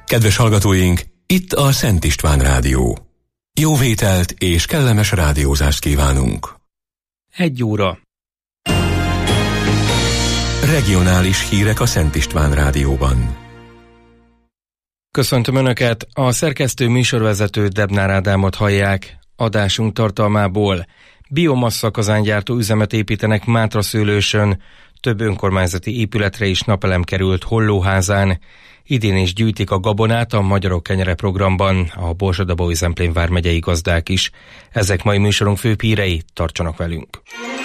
Kedves hallgatóink, itt a Szent István Rádió. Jó vételt és kellemes rádiózást kívánunk. 1 óra. Regionális hírek a Szent István Rádióban. Köszöntöm Önöket, a szerkesztő műsorvezető Debnár Ádámot hallják. Adásunk tartalmából: biomassa kazángyártó üzemet építenek Mátraszőlősön, több önkormányzati épületre is napelem került Hollóházán, idén is gyűjtik a gabonát a Magyarok Kenyere programban, a Borsod-Abaúj-Zemplén vármegyei gazdák is. Ezek mai műsorunk főbb hírei, tartsanak velünk!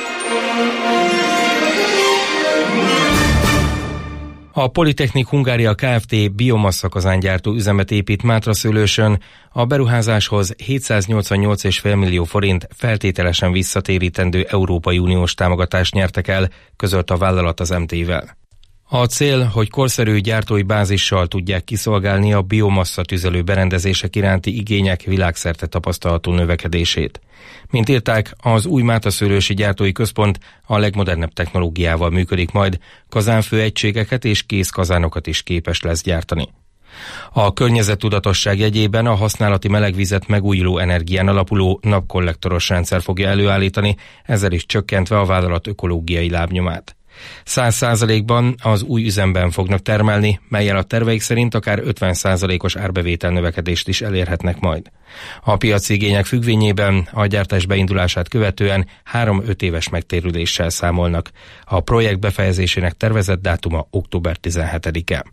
A Polytechnic Hungária Kft. Biomassa kazángyártó üzemet épít Mátraszőlősön. A beruházáshoz 788,5 millió forint feltételesen visszatérítendő Európai Uniós támogatást nyertek el, közölte a vállalat az MT-vel. A cél, hogy korszerű gyártói bázissal tudják kiszolgálni a biomassa tüzelő berendezések iránti igények világszerte tapasztalható növekedését. Mint írták, az új Mátraszőlősi Gyártói Központ a legmodernebb technológiával működik majd, kazánfőegységeket és készkazánokat is képes lesz gyártani. A környezettudatosság jegyében a használati melegvizet megújuló energián alapuló napkollektoros rendszer fogja előállítani, ezzel is csökkentve a vállalat ökológiai lábnyomát. 100%-ban az új üzemben fognak termelni, mellyel a terveik szerint akár 50%-os árbevétel növekedést is elérhetnek majd. A piaci igények függvényében a gyártás beindulását követően 3-5 éves megtérüléssel számolnak. A projekt befejezésének tervezett dátuma október 17-e.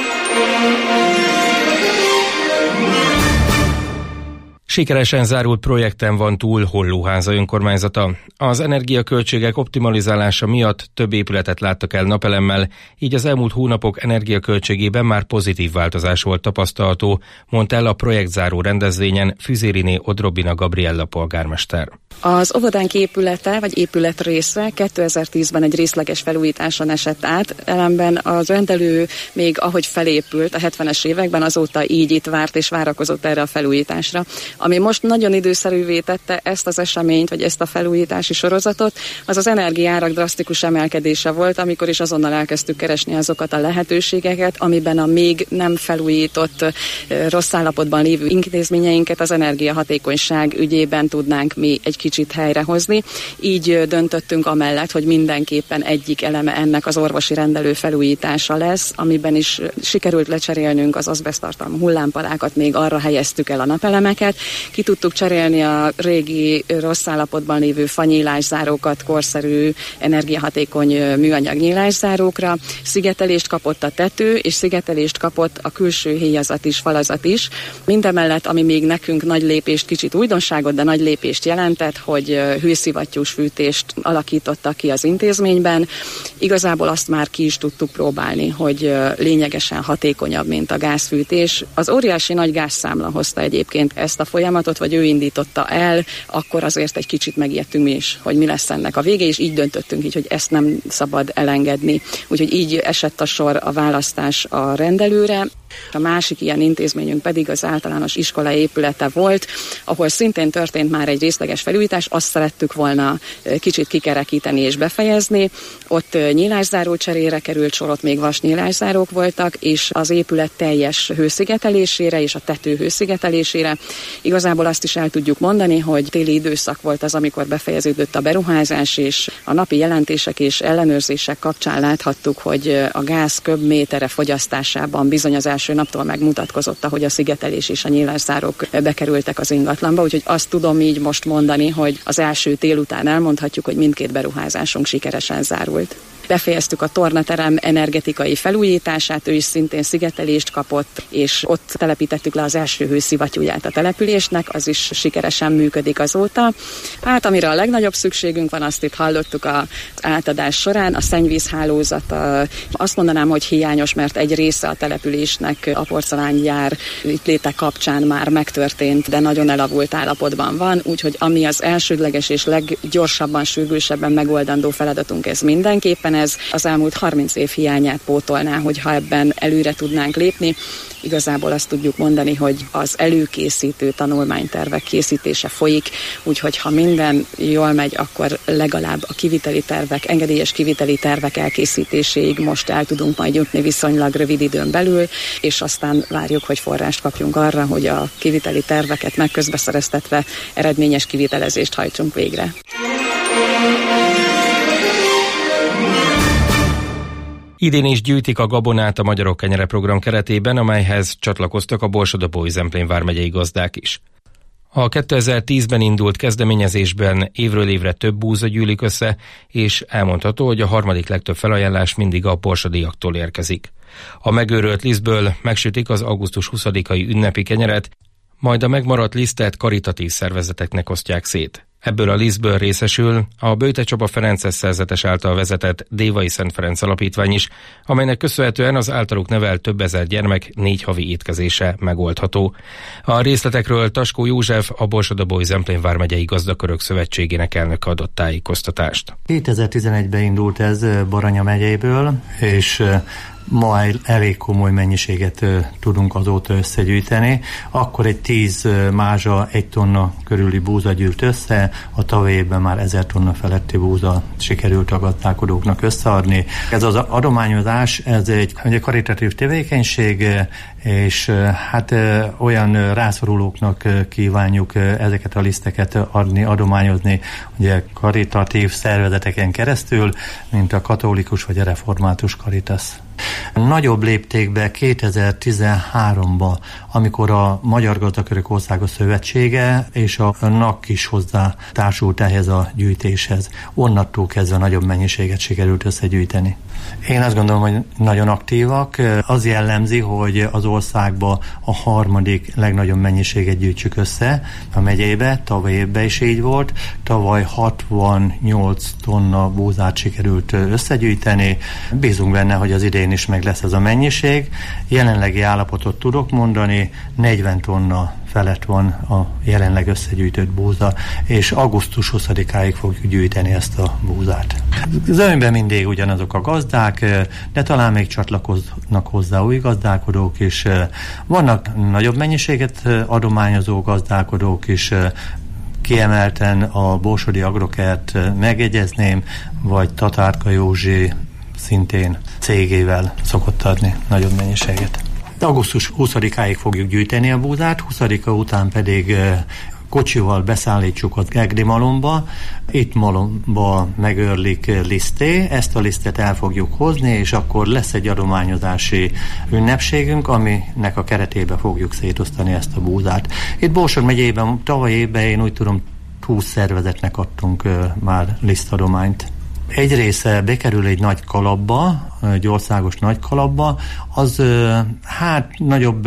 Sikeresen zárult projekten van túl Hollóháza önkormányzata. Az energiaköltségek optimalizálása miatt több épületet láttak el napelemmel, így az elmúlt hónapok energiaköltségében már pozitív változás volt tapasztalható, mondta el a projektzáró rendezvényen Füzériné Odrobina Gabriella polgármester. Az óvodánk épülete, vagy épületrésze 2010-ben egy részleges felújításon esett át, ellenben az rendelő még ahogy felépült a 70-es években, azóta így itt várt és várakozott erre a felújításra. Ami most nagyon időszerűvé tette ezt az eseményt, vagy ezt a felújítási sorozatot, az az energiaárak drasztikus emelkedése volt, amikor is azonnal elkezdtük keresni azokat a lehetőségeket, amiben a még nem felújított, rossz állapotban lévő intézményeinket az energiahatékonyság ügyében tudnánk mi egy kicsit helyrehozni. Így döntöttünk amellett, hogy mindenképpen egyik eleme ennek az orvosi rendelő felújítása lesz, amiben is sikerült lecserélnünk az azbeszttartalmú hullámpalákat, még arra helyeztük el a napelemeket. Ki tudtuk cserélni a régi rossz állapotban lévő fanyílászárókat korszerű, energiahatékony műanyag nyílászárókra. Szigetelést kapott a tető, és szigetelést kapott a külső héjazat is, falazat is. Mindemellett, ami még nekünk nagy lépést, kicsit újdonságot, de nagy lépést jelentett, hogy hőszivattyús fűtést alakítottak ki az intézményben. Igazából azt már ki is tudtuk próbálni, hogy lényegesen hatékonyabb, mint a gázfűtés. Az óriási nagy gázszámla hozta egyébként ezt a folyamatot, vagy ő indította el, akkor azért egy kicsit megijedtünk mi is, hogy mi lesz ennek a vége, és így döntöttünk így, hogy ezt nem szabad elengedni. Úgyhogy így esett a sor a választás a rendelőre. A másik ilyen intézményünk pedig az általános iskola épülete volt, ahol szintén történt már egy részleges felújítás, azt szerettük volna kicsit kikerekíteni és befejezni. Ott nyílászáró cserére került sor, ott még vas nyílászárók voltak, és az épület teljes hőszigetelésére és a tető hőszigetelésére. Igazából azt is el tudjuk mondani, hogy téli időszak volt az, amikor befejeződött a beruházás, és a napi jelentések és ellenőrzések kapcsán láthattuk, hogy a gáz köbméterre fogyasztásában bizony az első naptól megmutatkozott, hogy a szigetelés és a nyílászárók bekerültek az ingatlanba, úgyhogy azt tudom így most mondani, hogy az első tél után elmondhatjuk, hogy mindkét beruházásunk sikeresen zárult. Befejeztük a tornaterem energetikai felújítását, ő is szintén szigetelést kapott, és ott telepítettük le az első hőszivattyúját a településnek, az is sikeresen működik azóta. Hát amire a legnagyobb szükségünk van, azt itt hallottuk az átadás során, a szennyvízhálózat, azt mondanám, hogy hiányos, mert egy része a településnek a porcelángyár itt léte kapcsán már megtörtént, de nagyon elavult állapotban van, úgyhogy ami az elsődleges és leggyorsabban, sürgősebben megoldandó feladatunk, ez mindenképpen ez az elmúlt 30 év hiányát pótolná, hogyha ebben előre tudnánk lépni. Igazából azt tudjuk mondani, hogy az előkészítő tanulmánytervek készítése folyik, úgyhogy ha minden jól megy, akkor legalább a kiviteli tervek, engedélyes kiviteli tervek elkészítéséig most el tudunk majd jutni viszonylag rövid időn belül, és aztán várjuk, hogy forrást kapjunk arra, hogy a kiviteli terveket megközbeszereztetve eredményes kivitelezést hajtsunk végre. Idén is gyűjtik a gabonát a Magyarok Kenyere program keretében, amelyhez csatlakoztak a Borsod-Abaúj-Zemplén vármegyei gazdák is. A 2010-ben indult kezdeményezésben évről évre több búza gyűlik össze, és elmondható, hogy a harmadik legtöbb felajánlás mindig a borsodiaktól érkezik. A megőrölt lisztből megsütik az augusztus 20-ai ünnepi kenyeret, majd a megmaradt lisztet karitatív szervezeteknek osztják szét. Ebből a lisztből részesül a Böjte Csaba Ferences szerzetes által vezetett Dévai Szent Ferenc Alapítvány is, amelynek köszönhetően az általuk nevelt több ezer gyermek 4 havi étkezése megoldható. A részletekről Taskó József, a Borsod-Abaúj-Zemplén vármegyei Gazdakörök Szövetségének elnöke adott tájékoztatást. 2011-ben indult ez Baranya megyéből, és ma elég komoly mennyiséget tudunk azóta összegyűjteni. Akkor egy 10 mázsa 1 tonna körüli búza gyűlt össze, a tavalyi évben már 1000 tonna feletti búza sikerült a gazdálkodóknak összeadni. Ez az adományozás, ez egy karitatív tevékenység, és hát olyan rászorulóknak kívánjuk ezeket a liszteket adni, adományozni, ugye karitatív szervezeteken keresztül, mint a katolikus vagy a református Caritas. Nagyobb léptékben 2013-ban, amikor a Magyar Gazdakörök Országos Szövetsége és a NAK is hozzá társult ehhez a gyűjtéshez. Onnantól kezdve nagyobb mennyiséget sikerült összegyűjteni. Én azt gondolom, hogy nagyon aktívak. Az jellemzi, hogy az országban a harmadik legnagyobb mennyiséget gyűjtsük össze a megyébe, tavaly évben is így volt. Tavaly 68 tonna búzát sikerült összegyűjteni. Bízunk benne, hogy az idén is meg lesz ez a mennyiség. Jelenlegi állapotot tudok mondani, 40 tonna felett van a jelenleg összegyűjtött búza, és augusztus 20-áig fogjuk gyűjteni ezt a búzát. Zömében mindig ugyanazok a gazdák, de talán még csatlakoznak hozzá új gazdálkodók is. Vannak nagyobb mennyiséget adományozó gazdálkodók is, kiemelten a Borsodi Agrokert megjegyezném, vagy Tatárka Józsi szintén cégével szokott adni nagyobb mennyiséget. De augusztus 20-áig fogjuk gyűjteni a búzát, 20-a után pedig kocsival beszállítsuk az Egri malomba, itt malomba megőrlik liszté, ezt a lisztet el fogjuk hozni, és akkor lesz egy adományozási ünnepségünk, aminek a keretében fogjuk szétosztani ezt a búzát. Itt Borsod megyében tavaly évben én úgy tudom 20 szervezetnek adtunk már lisztadományt. Egy része bekerül egy nagy kalapba, egy országos nagy kalapba, az hát nagyobb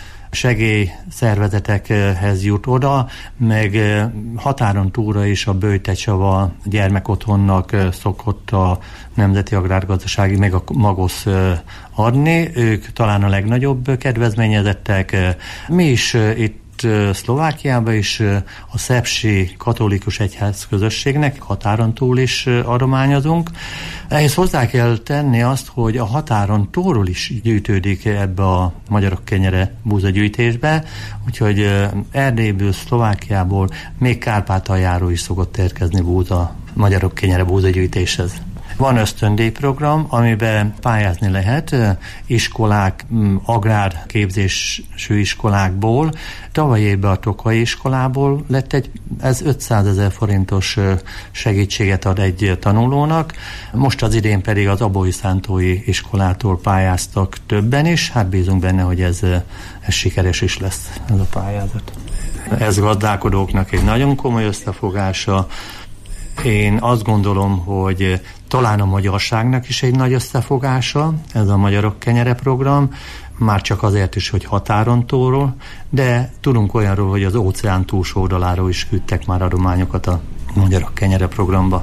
segélyszervezetekhez jut oda, meg határon túlra is a Böjte Csaba gyermekotthonnak szokott a Nemzeti Agrárgazdasági, meg a Magosz adni. Ők talán a legnagyobb kedvezményezettek. Mi is itt Szlovákiában is a szepsi katolikus egyház közösségnek határon túl is adományozunk. Ehhez hozzá kell tenni azt, hogy a határon túlról is gyűjtődik ebbe a Magyarok Kenyere búzagyűjtésbe, úgyhogy Erdélyből, Szlovákiából, még Kárpátaljáról is szokott érkezni búza, Magyarok Kenyere búzagyűjtéshez. Van ösztöndíjprogram, amiben pályázni lehet iskolák, agrárképzésű iskolákból. Tavaly évben a Tokai iskolából lett ez 500 000 forintos segítséget ad egy tanulónak. Most az idén pedig az Abaúj-Szántói iskolától pályáztak többen is. Hát bízunk benne, hogy ez sikeres is lesz ez a pályázat. Ez gazdálkodóknak egy nagyon komoly összefogása. Én azt gondolom, hogy talán a magyarságnak is egy nagy összefogása, ez a Magyarok Kenyere program, már csak azért is, hogy határon túlról, de tudunk olyanról, hogy az óceán túlsó oldaláról is küldtek már adományokat a Magyarok Kenyere programba.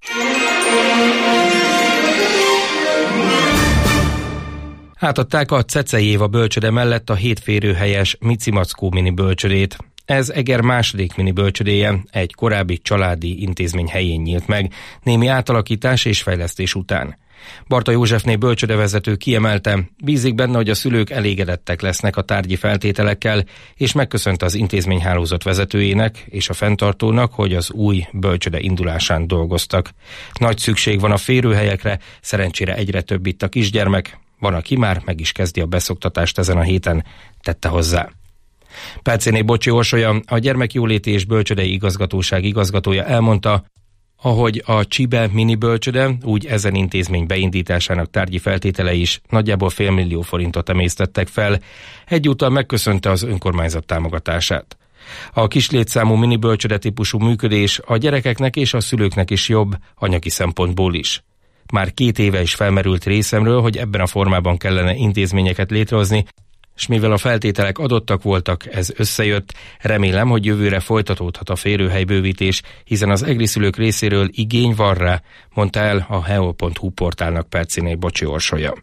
Átadták a Cecei Éva bölcsöde mellett a 7 férőhelyes Mici Mackó mini bölcsödét. Ez Eger második mini bölcsödéje egy korábbi családi intézmény helyén nyílt meg, némi átalakítás és fejlesztés után. Barta Józsefné bölcsődevezető kiemelte, bízik benne, hogy a szülők elégedettek lesznek a tárgyi feltételekkel, és megköszönte az intézményhálózat vezetőjének és a fenntartónak, hogy az új bölcsőde indulásán dolgoztak. Nagy szükség van a férőhelyekre, szerencsére egyre több itt a kisgyermek, van, aki már meg is kezdi a beszoktatást ezen a héten, tette hozzá. Percéné Bocsi Orsolya, a Gyermekjóléti és Bölcsődei Igazgatóság igazgatója elmondta, ahogy a Csibe mini bölcsöde, úgy ezen intézmény beindításának tárgyi feltételei is nagyjából $500 000 forintot emésztettek fel, egyúttal megköszönte az önkormányzat támogatását. A kis létszámú mini bölcsöde típusú működés a gyerekeknek és a szülőknek is jobb anyagi szempontból is. Már 2 éve is felmerült részemről, hogy ebben a formában kellene intézményeket létrehozni, és mivel a feltételek adottak voltak, ez összejött, remélem, hogy jövőre folytatódhat a férőhelybővítés, hiszen az egri szülők részéről igény van rá, mondta el a heo.hu portálnak Perciné Bocsi Orsolya.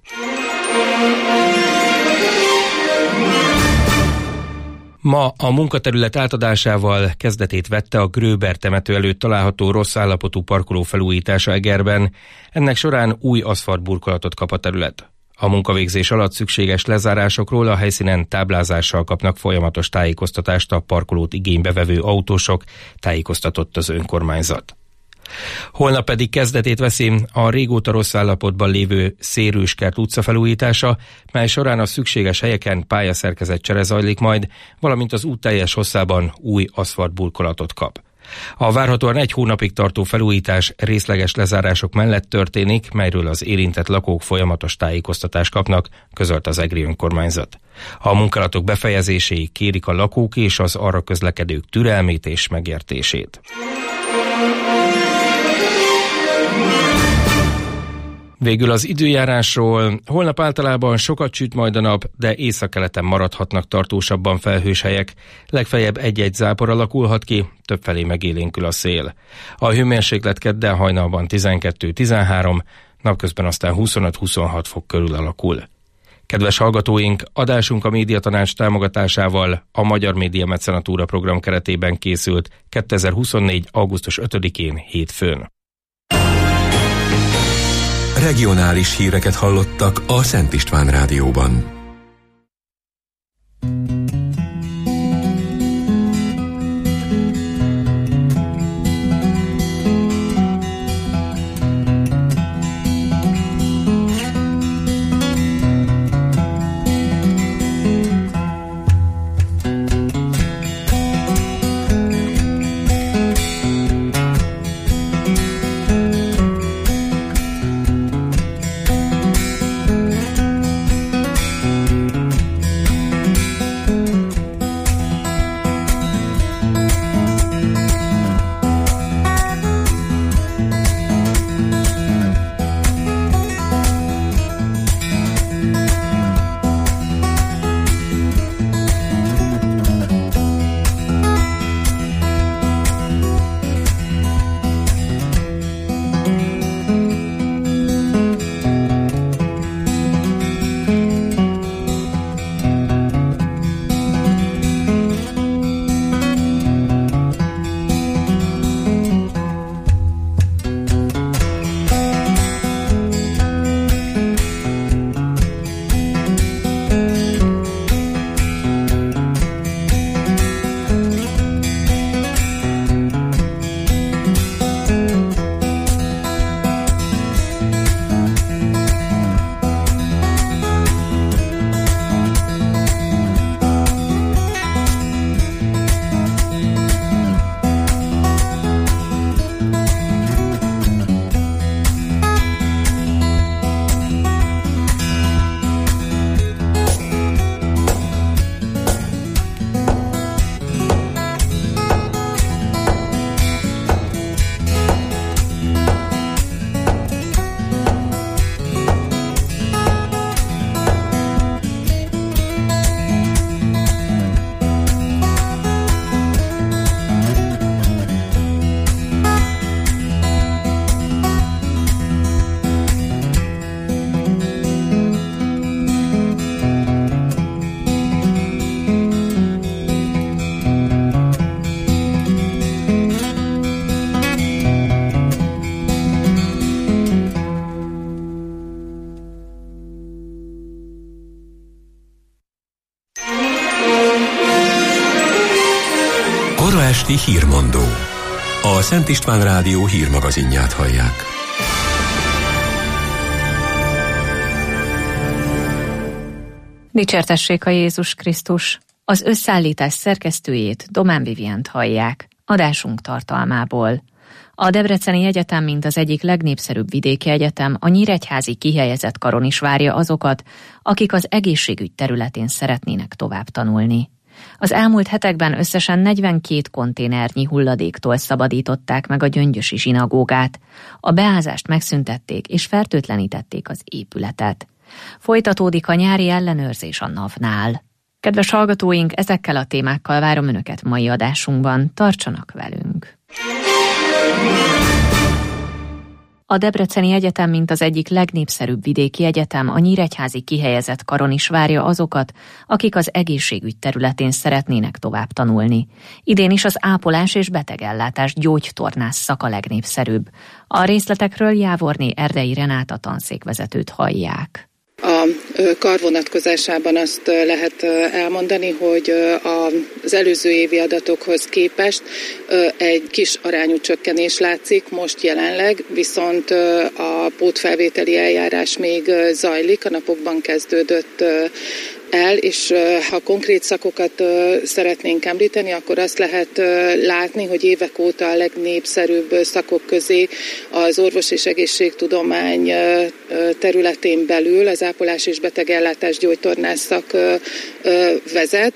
Ma a munkaterület átadásával kezdetét vette a Gröber temető előtt található rossz állapotú parkoló felújítása Egerben. Ennek során új aszfaltburkolatot kap a terület. A munkavégzés alatt szükséges lezárásokról a helyszínen táblázással kapnak folyamatos tájékoztatást a parkolót igénybe vevő autósok, tájékoztatott az önkormányzat. Holnap pedig kezdetét veszi a régóta rossz állapotban lévő Szérőskert utca felújítása, mely során a szükséges helyeken pályaszerkezetcsere zajlik majd, valamint az út teljes hosszában új aszfaltburkolatot kap. A várhatóan 1 hónapig tartó felújítás részleges lezárások mellett történik, melyről az érintett lakók folyamatos tájékoztatást kapnak, közölt az egri önkormányzat. A munkálatok befejezéséig kérik a lakók és az arra közlekedők türelmét és megértését. Végül az időjárásról. Holnap általában sokat süt majd a nap, de északkeleten maradhatnak tartósabban felhős helyek. Legfeljebb 1-1 zápor alakulhat ki, többfelé megélénkül a szél. A hőmérséklet kedden hajnalban 12-13, napközben aztán 25-26 fok körül alakul. Kedves hallgatóink, adásunk a Médiatanács támogatásával a Magyar Média Mecenatúra program keretében készült 2024. augusztus 5-én hétfőn. Regionális híreket hallottak a Szent István Rádióban. Esti hírmondó. A Szent István Rádió hírmagazinját hallják. Dicsértessék a Jézus Krisztus! Az összeállítás szerkesztőjét, Domán Vivient hallják. Adásunk tartalmából. A Debreceni Egyetem, mint az egyik legnépszerűbb vidéki egyetem, a nyíregyházi kihelyezett karon is várja azokat, akik az egészségügy területén szeretnének tovább tanulni. Az elmúlt hetekben összesen 42 konténernyi hulladéktól szabadították meg a gyöngyösi zsinagógát. A beázást megszüntették és fertőtlenítették az épületet. Folytatódik a nyári ellenőrzés a NAV-nál. Kedves hallgatóink, ezekkel a témákkal várom Önöket mai adásunkban. Tartsanak velünk! A Debreceni Egyetem, mint az egyik legnépszerűbb vidéki egyetem, a nyíregyházi kihelyezett karon is várja azokat, akik az egészségügy területén szeretnének tovább tanulni. Idén is az ápolás és betegellátás gyógytornász szak a legnépszerűbb. A részletekről Jávorné Erdei Renáta tanszékvezetőt hallják. A kar vonatkozásában azt lehet elmondani, hogy az előző évi adatokhoz képest egy kis arányú csökkenés látszik most jelenleg, viszont a pótfelvételi eljárás még zajlik, a napokban kezdődött el, és ha konkrét szakokat szeretnénk említeni, akkor azt lehet látni, hogy évek óta a legnépszerűbb szakok közé az orvos- és egészségtudomány területén belül az ápolás és betegellátás gyógytornász szak vezet.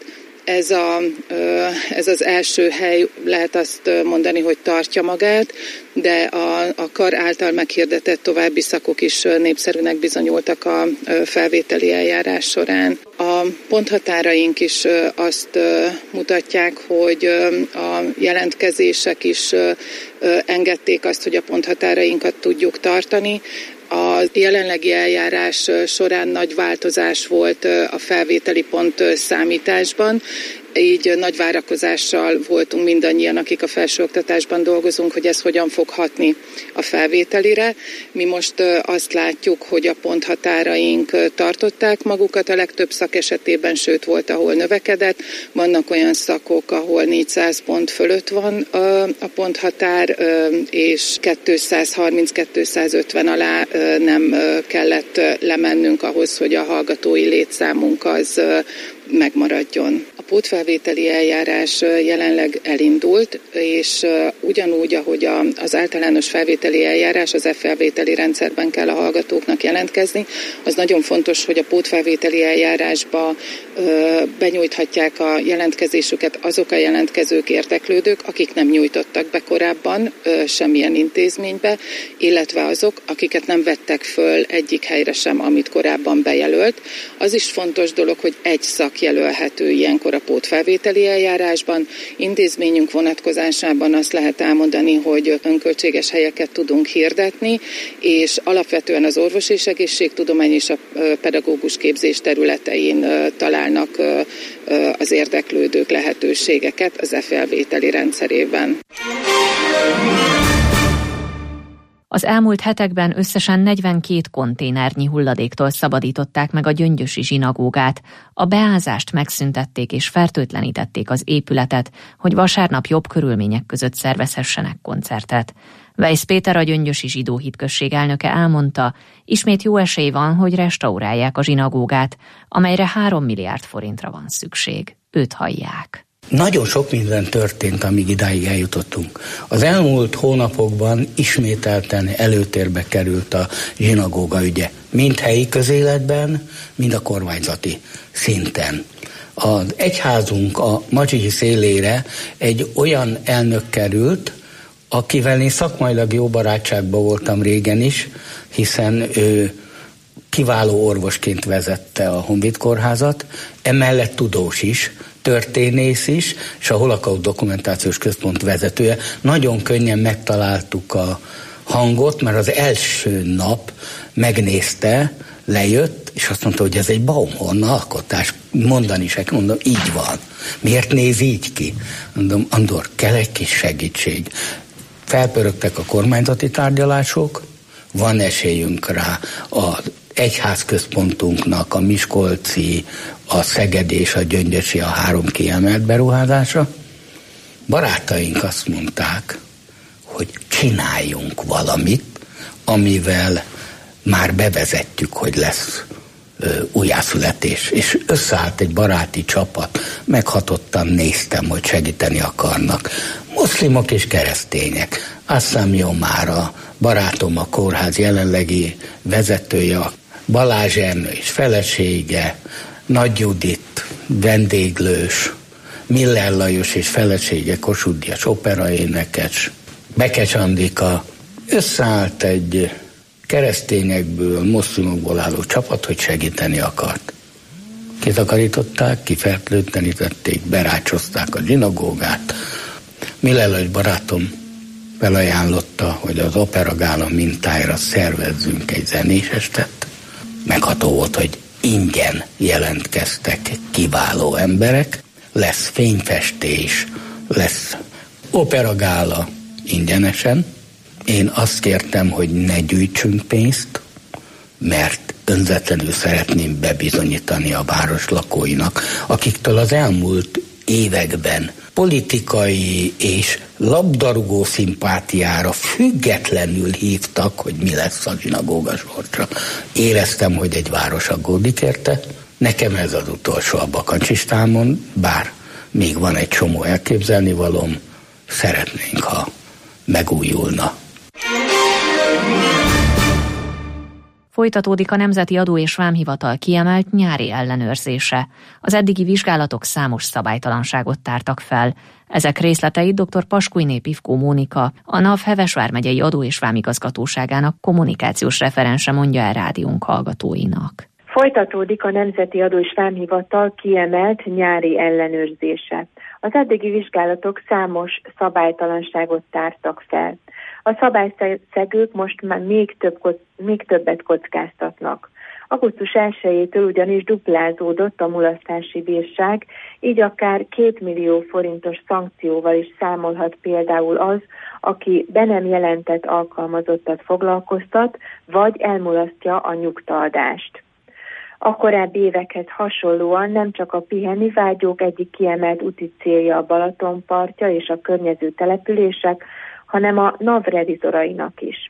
Ez az első hely, lehet azt mondani, hogy tartja magát, de a kar által meghirdetett további szakok is népszerűnek bizonyultak a felvételi eljárás során. A ponthatáraink is azt mutatják, hogy a jelentkezések is engedték azt, hogy a ponthatárainkat tudjuk tartani. A jelenlegi eljárás során nagy változás volt a felvételi pont számításban, így nagy várakozással voltunk mindannyian, akik a felsőoktatásban dolgozunk, hogy ez hogyan fog hatni a felvételire. Mi most azt látjuk, hogy a ponthatáraink tartották magukat a legtöbb szak esetében, sőt volt, ahol növekedett. Vannak olyan szakok, ahol 400 pont fölött van a ponthatár, és 230-250 alá nem kellett lemennünk ahhoz, hogy a hallgatói létszámunk az megmaradjon. A pótfelvételi eljárás jelenleg elindult, és ugyanúgy, ahogy az általános felvételi eljárás, az e-felvételi rendszerben kell a hallgatóknak jelentkezni, az nagyon fontos, hogy a pótfelvételi eljárásba benyújthatják a jelentkezésüket azok a jelentkezők, érdeklődők, akik nem nyújtottak be korábban semmilyen intézménybe, illetve azok, akiket nem vettek föl egyik helyre sem, amit korábban bejelölt. Az is fontos dolog, hogy egy szak jelölhető ilyenkor a pótfelvételi eljárásban. Intézményünk vonatkozásában azt lehet elmondani, hogy önköltséges helyeket tudunk hirdetni, és alapvetően az orvos- és egészségtudomány és a pedagógus képzés területein találnak az érdeklődők lehetőségeket az e-felvételi rendszerében. Az elmúlt hetekben összesen 42 konténernyi hulladéktól szabadították meg a gyöngyösi zsinagógát. A beázást megszüntették és fertőtlenítették az épületet, hogy vasárnap jobb körülmények között szervezhessenek koncertet. Weisz Péter, a gyöngyösi zsidó hitközség elnöke elmondta, ismét jó esély van, hogy restaurálják a zsinagógát, amelyre 3 milliárd forintra van szükség. Őt hallják. Nagyon sok minden történt, amíg idáig eljutottunk. Az elmúlt hónapokban ismételten előtérbe került a zsinagóga ügye. Mind helyi közéletben, mind a kormányzati szinten. Az egyházunk a Madzsihi szélére egy olyan elnök került, akivel én szakmailag jó barátságban voltam régen is, hiszen ő kiváló orvosként vezette a Honvéd Kórházat, emellett tudós is, történész is, és a Holokauszt Dokumentációs Központ vezetője. Nagyon könnyen megtaláltuk a hangot, mert az első nap megnézte, lejött, és azt mondta, hogy ez egy Baumhorn alkotás. Mondani se, mondom, így van. Miért néz így ki? Mondom, Andor, kell egy kis segítség. Felpörögtek a kormányzati tárgyalások, van esélyünk rá az egyházközpontunknak, a miskolci, a szegedi és a gyöngyösi, a 3 kiemelt beruházása. barátaink azt mondták, hogy csináljunk valamit, amivel már bevezetjük, hogy lesz újjászületés. És összeállt egy baráti csapat, meghatottan néztem, hogy segíteni akarnak. Muszlimok és keresztények. Assami Omar, a barátom, a kórház jelenlegi vezetője, Balázs Ernő és felesége, Nagy Judit, vendéglős, Miller Lajos és felesége, Kossuth Díjas operaénekes, Bekes Andika. Összeállt egy keresztényekből, muszlimokból álló csapat, hogy segíteni akart. Kitakarították, kifertőtlenítették, berácsozták a zsinagógát. Miller Lajos barátom felajánlotta, hogy az Opera Gála mintájára szervezzünk egy zenés estet. Megható volt, hogy ingyen jelentkeztek kiváló emberek, lesz fényfestés, lesz Opera Gála ingyenesen. Én azt kértem, hogy ne gyűjtsünk pénzt, mert önzetlenül szeretném bebizonyítani a város lakóinak, akiktől az elmúlt években politikai és labdarúgó szimpátiára függetlenül hívtak, hogy mi lesz a zsinagóga sorsa. Éreztem, hogy egy város aggódik érte. Nekem ez az utolsó a bakancsistámon, bár még van egy csomó elképzelnivalóm, szeretnénk, ha megújulna. Folytatódik a Nemzeti Adó és Vámhivatal kiemelt nyári ellenőrzése. Az eddigi vizsgálatok számos szabálytalanságot tártak fel. Ezek részleteit dr. Paskújné Pivkó Mónika, a NAV Heves vármegyei Adó és Vámigazgatóságának kommunikációs referense mondja el rádiónk hallgatóinak. Folytatódik a Nemzeti Adó és Vámhivatal kiemelt nyári ellenőrzése. Az eddigi vizsgálatok számos szabálytalanságot tártak fel. A szabályszegők most már még többet kockáztatnak. Augusztus 1-től ugyanis duplázódott a mulasztási bírság, így akár 2 millió forintos szankcióval is számolhat például az, aki be nem jelentett alkalmazottat foglalkoztat, vagy elmulasztja a nyugtaadást. A korábbi évekhez hasonlóan nem csak a pihennivágyók egyik kiemelt úti célja a Balaton partja és a környező települések, hanem a NAV revizorainak is.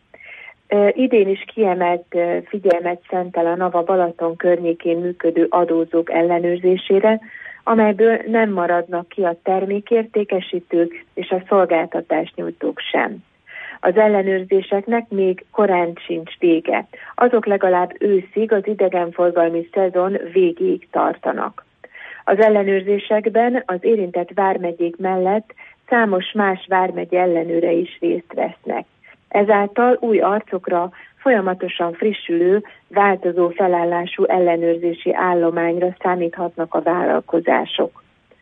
Idén is kiemelt figyelmet szentel a NAV a Balaton környékén működő adózók ellenőrzésére, amelyből nem maradnak ki a termékértékesítők és a szolgáltatásnyújtók sem. Az ellenőrzéseknek még korán sincs vége. Azok legalább őszig, az idegenforgalmi szezon végéig tartanak. Az ellenőrzésekben az érintett vármegyék mellett számos más vármegye ellenőre is részt vesznek. Ezáltal új arcokra, folyamatosan frissülő, változó felállású ellenőrzési állományra számíthatnak a vállalkozások.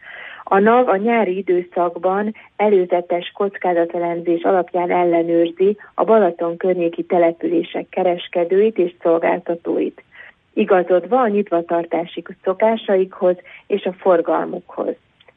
A NAV a nyári időszakban előzetes kockázatelemzés alapján ellenőrzi a Balaton környéki települések kereskedőit és szolgáltatóit, igazodva a nyitvatartási szokásaikhoz és a forgalmukhoz.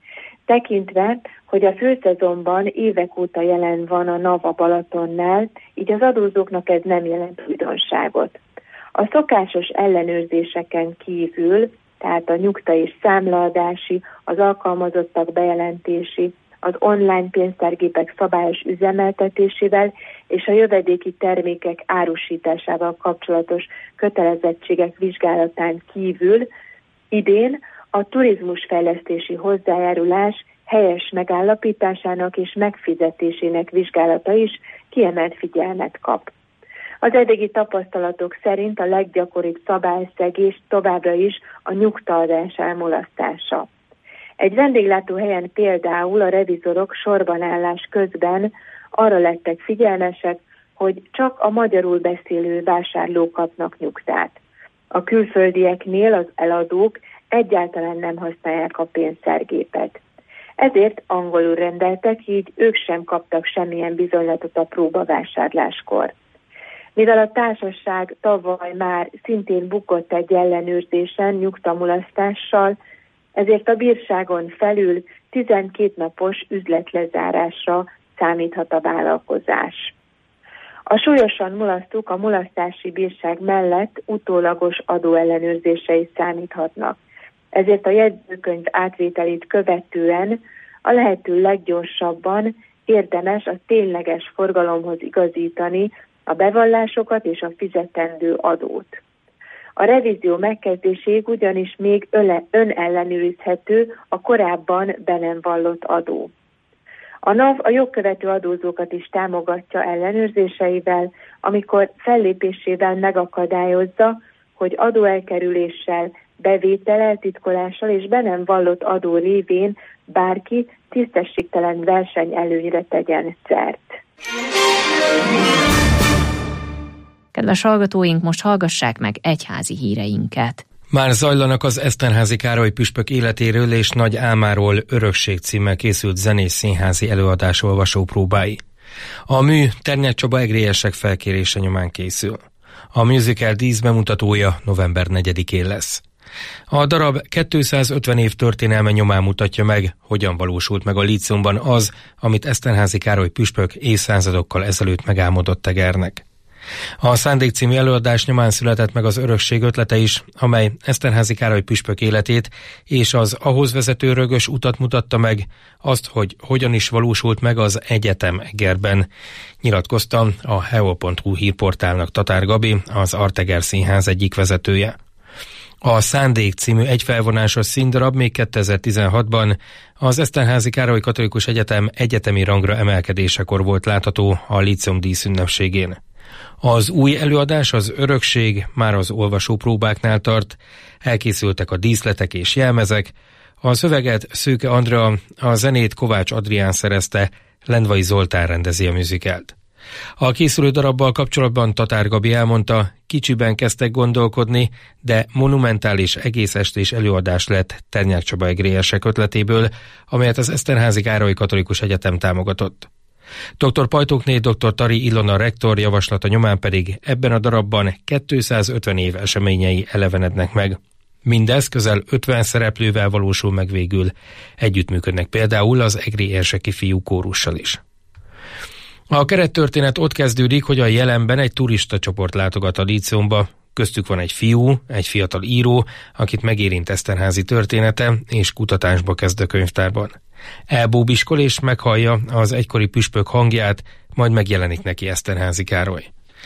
Tekintve, hogy a főszezonban évek óta jelen van a NAV a Balatonnál, így az adózóknak ez nem jelent újdonságot. A szokásos ellenőrzéseken kívül, tehát a nyugta és számlaadási, az alkalmazottak bejelentési, az online pénztárgépek szabályos üzemeltetésével és a jövedéki termékek árusításával kapcsolatos kötelezettségek vizsgálatán kívül idén a turizmusfejlesztési hozzájárulás helyes megállapításának és megfizetésének vizsgálata is kiemelt figyelmet kap. Az eddigi tapasztalatok szerint a leggyakoribb szabályszegés továbbra is a nyugtaadás elmulasztása. Egy vendéglátóhelyen például a revizorok sorbanállás közben arra lettek figyelmesek, hogy csak a magyarul beszélő vásárlók kapnak nyugtát. A külföldieknél az eladók egyáltalán nem használják a pénztárgépet. Ezért angolul rendeltek, így ők sem kaptak semmilyen bizonylatot a próbavásárláskor. Mivel a társaság tavaly már szintén bukott egy ellenőrzésen nyugtamulasztással, ezért a bírságon felül 12 napos üzletlezárásra számíthat a vállalkozás. A súlyosan mulasztók a mulasztási bírság mellett utólagos adóellenőrzésre is számíthatnak. Ezért a jegyzőkönyv átvételét követően a lehető leggyorsabban érdemes a tényleges forgalomhoz igazítani a bevallásokat és a fizetendő adót. A revízió megkezdéséig ugyanis még önellenőrizhető a korábban be nem vallott adó. A NAV a jogkövető adózókat is támogatja ellenőrzéseivel, amikor fellépésével megakadályozza, hogy adóelkerüléssel, bevétel eltitkolással és be nem vallott adó révén bárki tisztességtelen versenyelőnyre tegyen szert. Kedves hallgatóink, most hallgassák meg egyházi híreinket. Már zajlanak az Eszterházy Károly püspök életéről és nagy álmáról Örökség címmel készült zenés színházi előadás olvasópróbái. A mű Ternyák Csaba egrélyesek felkérése nyomán készül. A musical díszbemutatója november 4-én lesz. A darab 250 év történelme nyomán mutatja meg, hogyan valósult meg a líceumban az, amit Eszterházy Károly püspök évszázadokkal ezelőtt megálmodott Egernek. A Szándék című előadás nyomán született meg az Örökség ötlete is, amely Eszterházy Károly püspök életét és az ahhoz vezető rögös utat mutatta meg, azt, hogy hogyan is valósult meg az egyetem Egerben, nyilatkozta a heol.hu hírportálnak Tatár Gabi, az Art-Eger Színház egyik vezetője. A Szándék című egyfelvonásos színdarab még 2016-ban az Eszterházy Károly Katolikus Egyetem egyetemi rangra emelkedésekor volt látható a líceum díszünnepségén. Az új előadás, az Örökség már az olvasópróbáknál tart, elkészültek a díszletek és jelmezek, a szöveget Szőke Andrea, a zenét Kovács Adrián szerezte, Lendvai Zoltán rendezi a musicalt. A készülő darabbal kapcsolatban Tatár Gabi elmondta, kicsiben kezdtek gondolkodni, de monumentális egész estés előadás lett Ternyák Csaba egrélyesek ötletéből, amelyet az Eszterházy Károly Katolikus Egyetem támogatott. Dr. Pajtókné dr. Tari Ilona rektor javaslata nyomán pedig ebben a darabban 250 év eseményei elevenednek meg. Mindez közel 50 szereplővel valósul meg végül. Együttműködnek például az egri érseki fiú kórussal is. A kerettörténet ott kezdődik, hogy a jelenben egy turista csoport látogat a líceumba. Köztük van egy fiú, egy fiatal író, akit megérint Eszterházy története, és kutatásba kezd a könyvtárban. Elbóbiskol és meghallja az egykori püspök hangját, majd megjelenik neki Eszterházy Károly.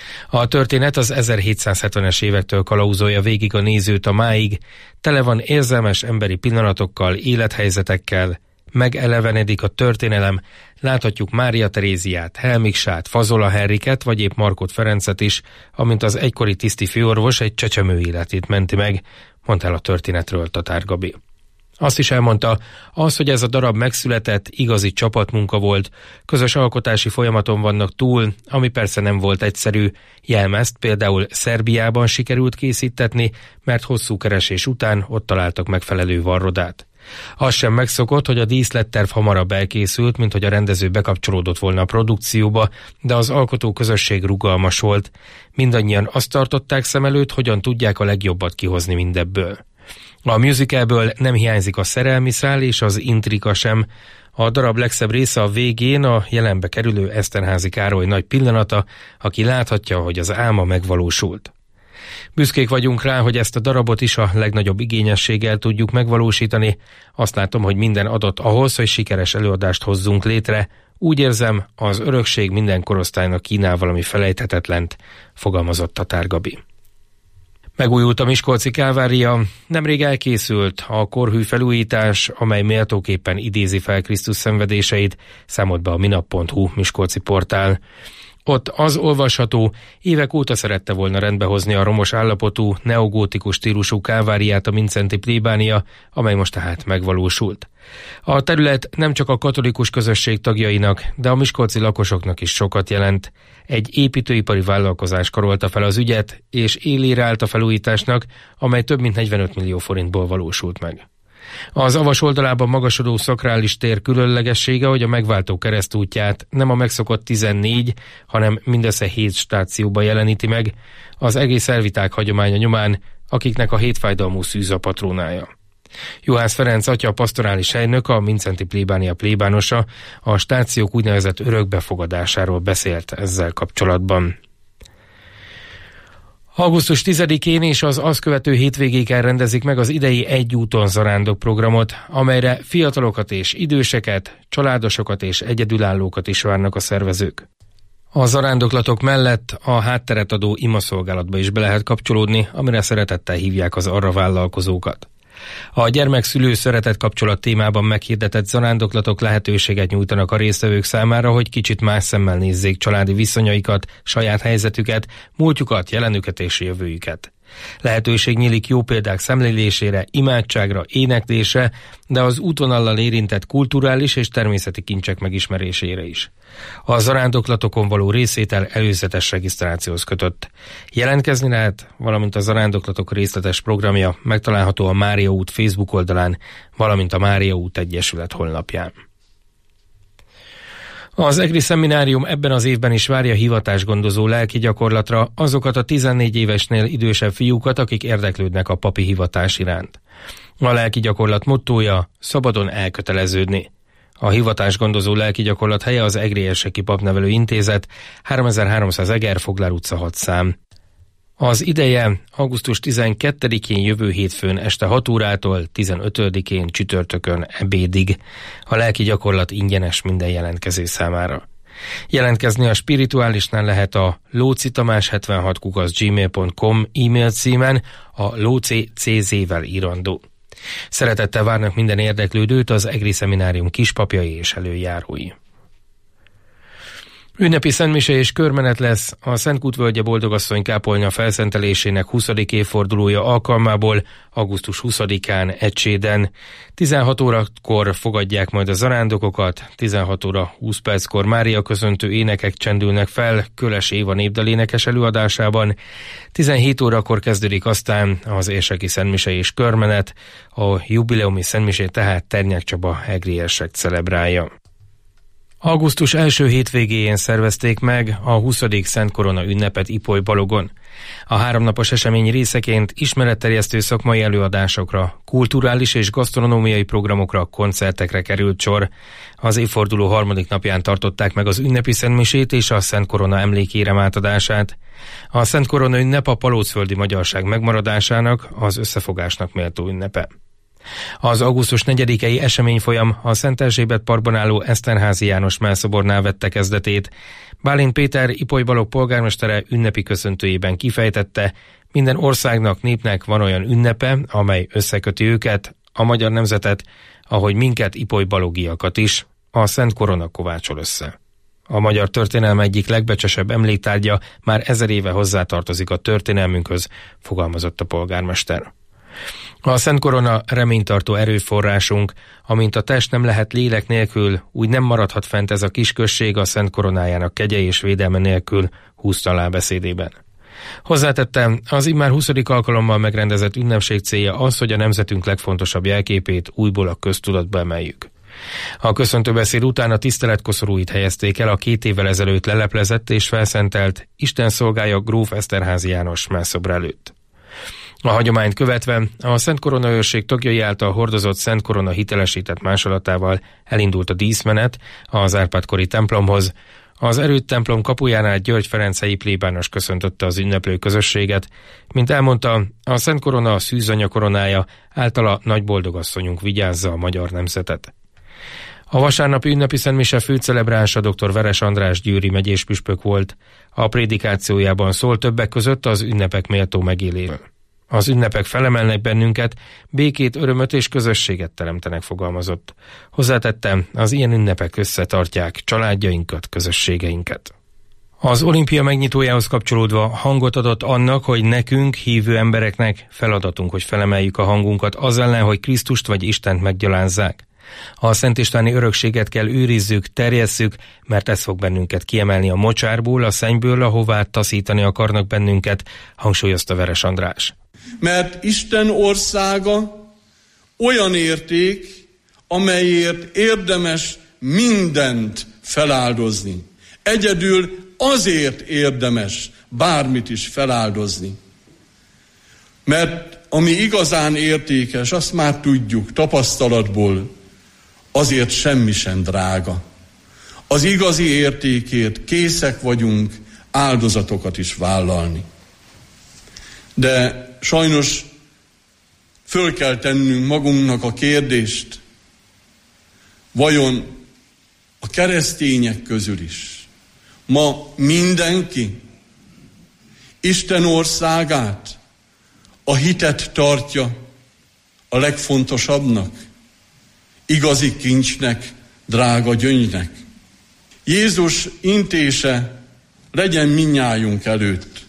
A történet az 1770-es évektől kalauzolja végig a nézőt a máig, tele van érzelmes emberi pillanatokkal, élethelyzetekkel, megelevenedik a történelem, láthatjuk Mária Teréziát, Helmiksát, Fazola Henriket vagy épp Markot Ferencet is, amint az egykori tiszti főorvos egy csecsemő életét menti meg, mondta el a történetről Tatár Gabi. Azt is elmondta, az, hogy ez a darab megszületett, igazi csapatmunka volt, közös alkotási folyamaton vannak túl, ami persze nem volt egyszerű, jelmezt például Szerbiában sikerült készítetni, mert hosszú keresés után ott találtak megfelelő varrodát. Az sem megszokott, hogy a díszletterv hamarabb elkészült, mint hogy a rendező bekapcsolódott volna a produkcióba, de az alkotó közösség rugalmas volt. Mindannyian azt tartották szem előtt, hogyan tudják a legjobbat kihozni mindebből. A musicalből nem hiányzik a szerelmi szál és az intrika sem. A darab legszebb része a végén a jelenbe kerülő Eszterházy Károly nagy pillanata, aki láthatja, hogy az álma megvalósult. Büszkék vagyunk rá, hogy ezt a darabot is a legnagyobb igényességgel tudjuk megvalósítani. Azt látom, hogy minden adott ahhoz, hogy sikeres előadást hozzunk létre. Úgy érzem, az Örökség minden korosztálynak kínál valami felejthetetlent, fogalmazott Tatár Gabi. Megújult a miskolci Kálvária, nemrég elkészült a korhű felújítás, amely méltóképpen idézi fel Krisztus szenvedéseit, számolt be a minap.hu miskolci portál. Ott az olvasható, évek óta szerette volna rendbehozni a romos állapotú, neogótikus stílusú Kálváriát a Mindszenty plébánia, amely most tehát megvalósult. A terület nem csak a katolikus közösség tagjainak, de a miskolci lakosoknak is sokat jelent. Egy építőipari vállalkozás karolta fel az ügyet, és élére állt a felújításnak, amely több mint 45 millió forintból valósult meg. Az avas oldalában magasodó szakrális tér különlegessége, hogy a megváltó keresztútját nem a megszokott 14, hanem mindössze 7 stációba jeleníti meg, az egész elviták hagyománya nyomán, akiknek a hétfájdalmú szűz a patrónája. Juhász Ferenc atya, a pastorális helynök, a Mindszenty plébánia plébánosa a stációk úgynevezett örökbefogadásáról beszélt ezzel kapcsolatban. Augusztus 10-én és az azt követő hétvégéken rendezik meg az idei Egy úton zarándok programot, amelyre fiatalokat és időseket, családosokat és egyedülállókat is várnak a szervezők. A zarándoklatok mellett a hátteret adó imaszolgálatba is be lehet kapcsolódni, amire szeretettel hívják az arra vállalkozókat. A gyermek-szülő szeretet kapcsolat témában meghirdetett zarándoklatok lehetőséget nyújtanak a résztvevők számára, hogy kicsit más szemmel nézzék családi viszonyaikat, saját helyzetüket, múltjukat, jelenüket és jövőjüket. Lehetőség nyílik jó példák szemlélésére, imádságra, éneklésre, de az útvonallal érintett kulturális és természeti kincsek megismerésére is. A zarándoklatokon való részvétel előzetes regisztrációhoz kötött. Jelentkezni lehet, valamint a zarándoklatok részletes programja megtalálható a Mária út Facebook oldalán, valamint a Mária út Egyesület honlapján. Az EGRI szeminárium ebben az évben is várja hivatásgondozó lelki gyakorlatra azokat a 14 évesnél idősebb fiúkat, akik érdeklődnek a papi hivatás iránt. A lelki gyakorlat mottója: szabadon elköteleződni. A hivatásgondozó lelki gyakorlat helye az Egri Érseki Papnevelő Intézet, 3300 Egerfoglár utca 6 szám. Az ideje augusztus 12-én jövő hétfőn este 6 órától 15-én csütörtökön ebédig. A lelki gyakorlat ingyenes minden jelentkező számára. Jelentkezni a spirituálisnál lehet a locitamás76@gmail.com e-mail címen, a Lóci CZ-vel írandó. Szeretettel várnak minden érdeklődőt az EGRI szeminárium kispapjai és előjárói. Ünnepi szentmise és körmenet lesz a Szentkútvölgye Boldogasszony kápolna felszentelésének 20. évfordulója alkalmából augusztus 20-án Ecsséden. 16 órakor fogadják majd a zarándokokat, 16 óra 20 perckor Mária köszöntő énekek csendülnek fel Köles Éva népdalénekes előadásában, 17 órakor kezdődik aztán az érseki szentmise és körmenet, a jubileumi szentmisét tehát Ternyák Csaba egri érsek celebrálja. Augusztus első hétvégéjén szervezték meg a 20. Szent Korona ünnepet Ipoly-Balogon. A 3 napos esemény részeként ismeretterjesztő szakmai előadásokra, kulturális és gasztronómiai programokra, koncertekre került sor. Az évforduló 3. napján tartották meg az ünnepi szentmisét és a Szent Korona emlékérem átadását. A Szent Korona ünnep a palócföldi magyarság megmaradásának, az összefogásnak méltó ünnepe. Az augusztus 4-i eseményfolyam a Szent Erzsébet parkban álló Eszterházy János mellszobornál vette kezdetét. Bálint Péter Ipoly-Balog polgármestere ünnepi köszöntőjében kifejtette, minden országnak, népnek van olyan ünnepe, amely összeköti őket, a magyar nemzetet, ahogy minket Ipoly-Balogiakat is, a Szent Korona kovácsol össze. A magyar történelem egyik legbecsesebb emléktárgya már 1000 éve hozzátartozik a történelmünkhöz, fogalmazott a polgármester. A Szent Korona reménytartó erőforrásunk, amint a test nem lehet lélek nélkül, úgy nem maradhat fent ez a kis község a Szent Koronájának kegye és védelme nélkül, húzta alá beszédében. Hozzátettem, az immár 20. alkalommal megrendezett ünnepség célja az, hogy a nemzetünk legfontosabb jelképét újból a köztudatba emeljük. A köszöntőbeszéd után a tiszteletkoszorúit helyezték el a 2 évvel ezelőtt leleplezett és felszentelt Isten szolgája gróf Eszterházy János mellszobra előtt. A hagyományt követve a Szent Korona őrség tagjai által hordozott Szent Korona hitelesített másolatával elindult a díszmenet az Árpád-kori templomhoz. Az Erőd templom kapujánál György Ferenc helyi plébános köszöntötte az ünneplő közösséget. Mint elmondta, a Szent Korona a szűzanya koronája, általa nagy boldogasszonyunk vigyázza a magyar nemzetet. A vasárnapi ünnepi szentmise főcelebrása dr. Veres András győri megyés püspök volt. A prédikációjában szólt többek között az ünnepek méltó megéléséről. Az ünnepek felemelnek bennünket, békét, örömöt és közösséget teremtenek, fogalmazott. Hozzátettem, az ilyen ünnepek összetartják családjainkat, közösségeinket. Az olimpia megnyitójához kapcsolódva hangot adott annak, hogy nekünk, hívő embereknek feladatunk, hogy felemeljük a hangunkat az ellen, hogy Krisztust vagy Istent meggyalázzák. A szent istváni örökséget kell őrizzük, terjesszük, mert ez fog bennünket kiemelni a mocsárból, a szennyből, ahová taszítani akarnak bennünket, hangsúlyozta Veres András. Mert Isten országa olyan érték, amelyért érdemes mindent feláldozni. Egyedül azért érdemes bármit is feláldozni. Mert ami igazán értékes, azt már tudjuk tapasztalatból, azért semmi sem drága. Az igazi értékért készek vagyunk áldozatokat is vállalni. De sajnos föl kell tennünk magunknak a kérdést, vajon a keresztények közül is ma mindenki Isten országát, a hitet tartja a legfontosabbnak, igazi kincsnek, drága gyöngynek. Jézus intése legyen mindnyájunk előtt.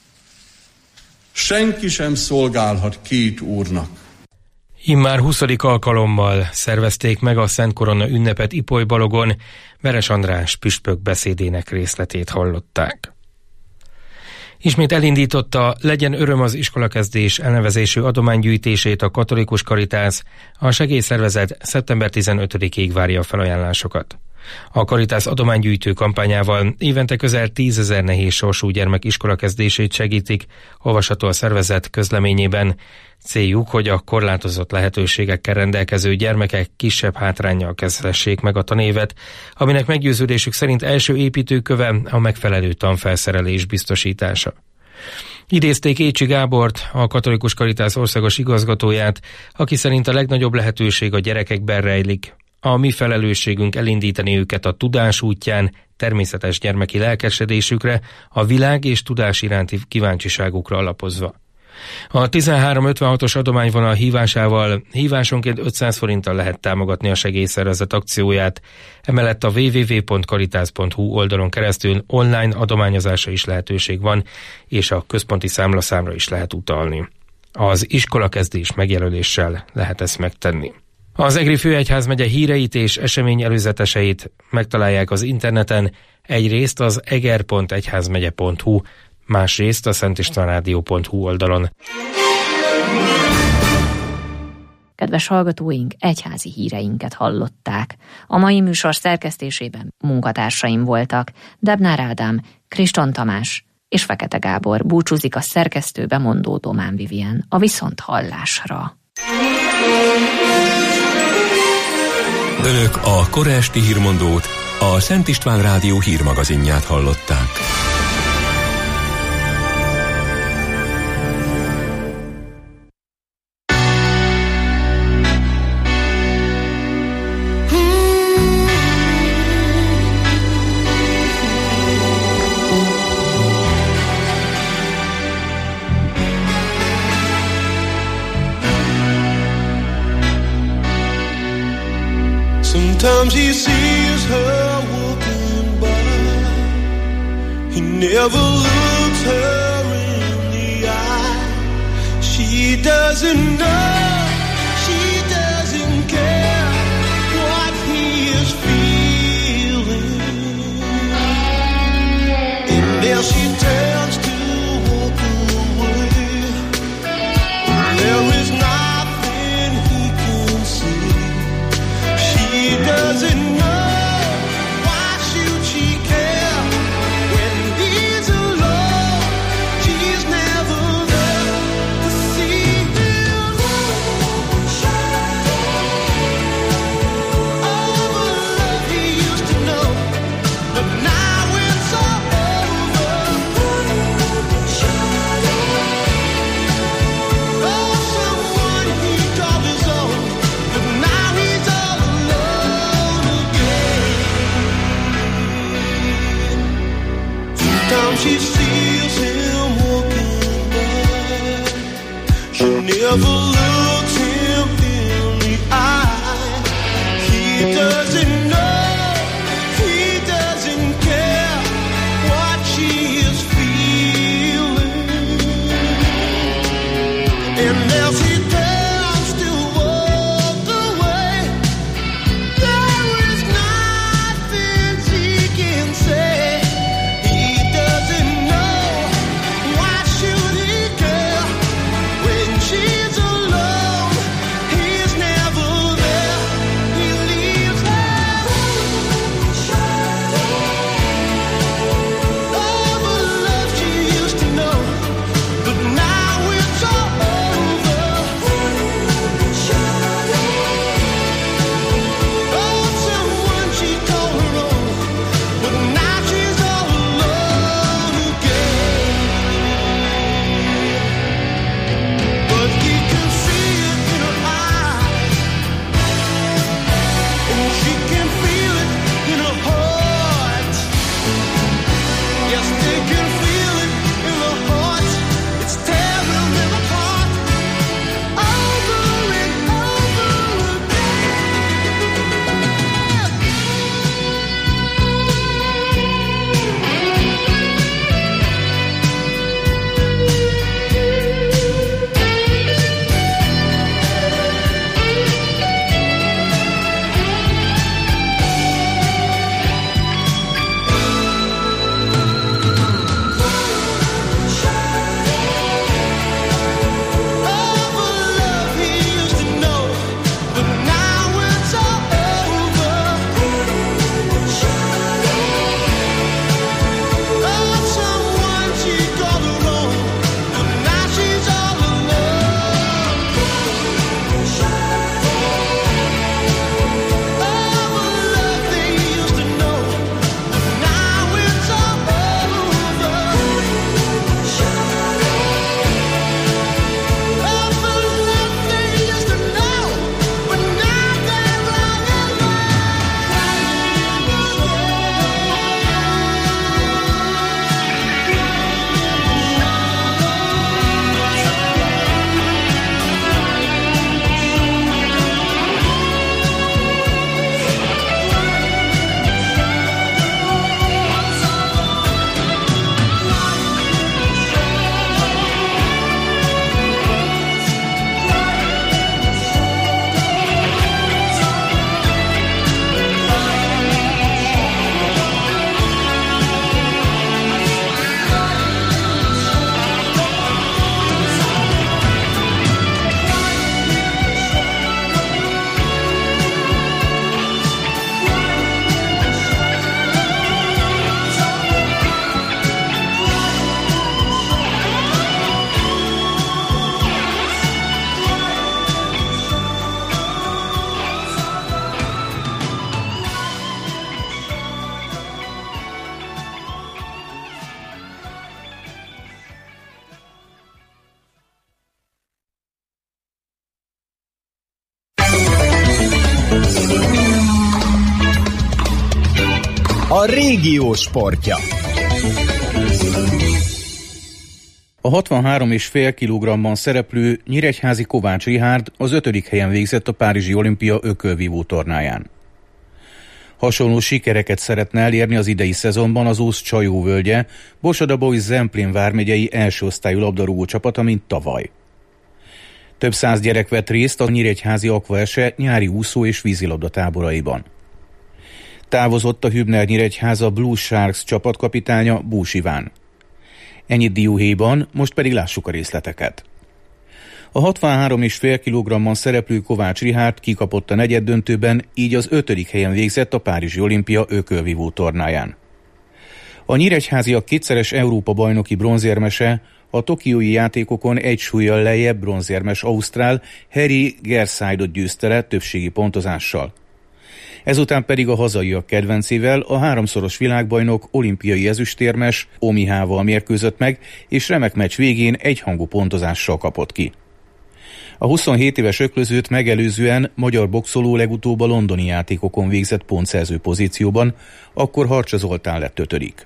Senki sem szolgálhat két úrnak. Immár 20. alkalommal szervezték meg a Szent Korona ünnepet Ipoly-Balogon, Veres András püspök beszédének részletét hallották. Ismét elindította Legyen öröm az iskolakezdés elnevezésű adománygyűjtését a Katolikus Karitász, a segélyszervezet szeptember 15-ig várja a felajánlásokat. A Karitász adománygyűjtő kampányával évente közel 10 000 nehéz sorsú gyermek iskolakezdését segítik, olvasható a szervezet közleményében. Céljuk, hogy a korlátozott lehetőségekkel rendelkező gyermekek kisebb hátránnyal kezdhessék meg a tanévet, aminek meggyőződésük szerint első építőköve a megfelelő tanfelszerelés biztosítása. Idézték Écsi Gábort, a Katolikus Karitász országos igazgatóját, aki szerint a legnagyobb lehetőség a gyerekekben rejlik. A mi felelősségünk elindítani őket a tudás útján, természetes gyermeki lelkesedésükre, a világ és tudás iránti kíváncsiságukra alapozva. A 1356-os adományvonal hívásával hívásonként 500 forinttal lehet támogatni a segélyszervezet akcióját, emellett a www.karitász.hu oldalon keresztül online adományozásra is lehetőség van, és a központi számlaszámra is lehet utalni. Az iskolakezdés megjelöléssel lehet ezt megtenni. Az Egri Főegyházmegye híreit és esemény előzeteseit megtalálják az interneten, egyrészt az eger.egyházmegye.hu, másrészt a szentistvánrádió.hu oldalon. Kedves hallgatóink, egyházi híreinket hallották. A mai műsor szerkesztésében munkatársaim voltak Debnár Ádám, Kriston Tamás és Fekete Gábor. Búcsúzik a szerkesztő bemondó Domán Vivien. A viszonthallásra. Önök a kora esti hírmondót, a Szent István Rádió hírmagazinját hallották. Sometimes he sees her walking by. He never looks her in the eye. She doesn't know, she doesn't care what he is feeling. And there she turns to walk away. There is nothing he can see. She doesn't know, why should she care when he's alone? She's never there to see him. All the love he used to know, but now it's all over. Oh, someone he called his own, but now he's all alone again. Sometimes she sees him walking by. She never looks him in the eye. He doesn't know, he doesn't care what she is feeling. And as he turns to walk away, there is nothing she can say. He doesn't know, why should he care when she's alone? A régió sportja. A 63,5 kg-ban szereplő nyíregyházi Kovács Richárd az 5. helyen végzett a Párizsi Olimpia ökölvívó tornáján. Hasonló sikereket szeretne elérni az idei szezonban az Ósz Csajóvölgye, Borsod-Abaúj-Zemplén vármegyei első osztályú labdarúgó csapata, mint tavaly. Több száz gyerek vett részt a nyíregyházi Aquaese nyári úszó és vízilabda táboraiban. Távozott a Hübner Nyíregyháza Blue Sharks csapatkapitánya, Bús Iván. Ennyit dióhéjban, most pedig lássuk a részleteket. A 63,5 kg-ban szereplő Kovács Richárd kikapott a negyeddöntőben, így az 5. helyen végzett a Párizsi Olimpia ökölvívó tornáján. A nyíregyháziak kétszeres Európa-bajnoki bronzérmese a tokiói játékokon egy súllyal lejjebb bronzérmes ausztrál Harry Garside-ot győzte le többségi pontozással. Ezután pedig a hazaiak kedvencével, a 3-szoros világbajnok olimpiai ezüstérmes Omihával mérkőzött meg, és remek meccs végén egyhangú pontozással kapott ki. A 27 éves öklözőt megelőzően magyar boxoló legutóbb a londoni játékokon végzett pontszerző pozícióban, akkor Harcsa Zoltán lett 5.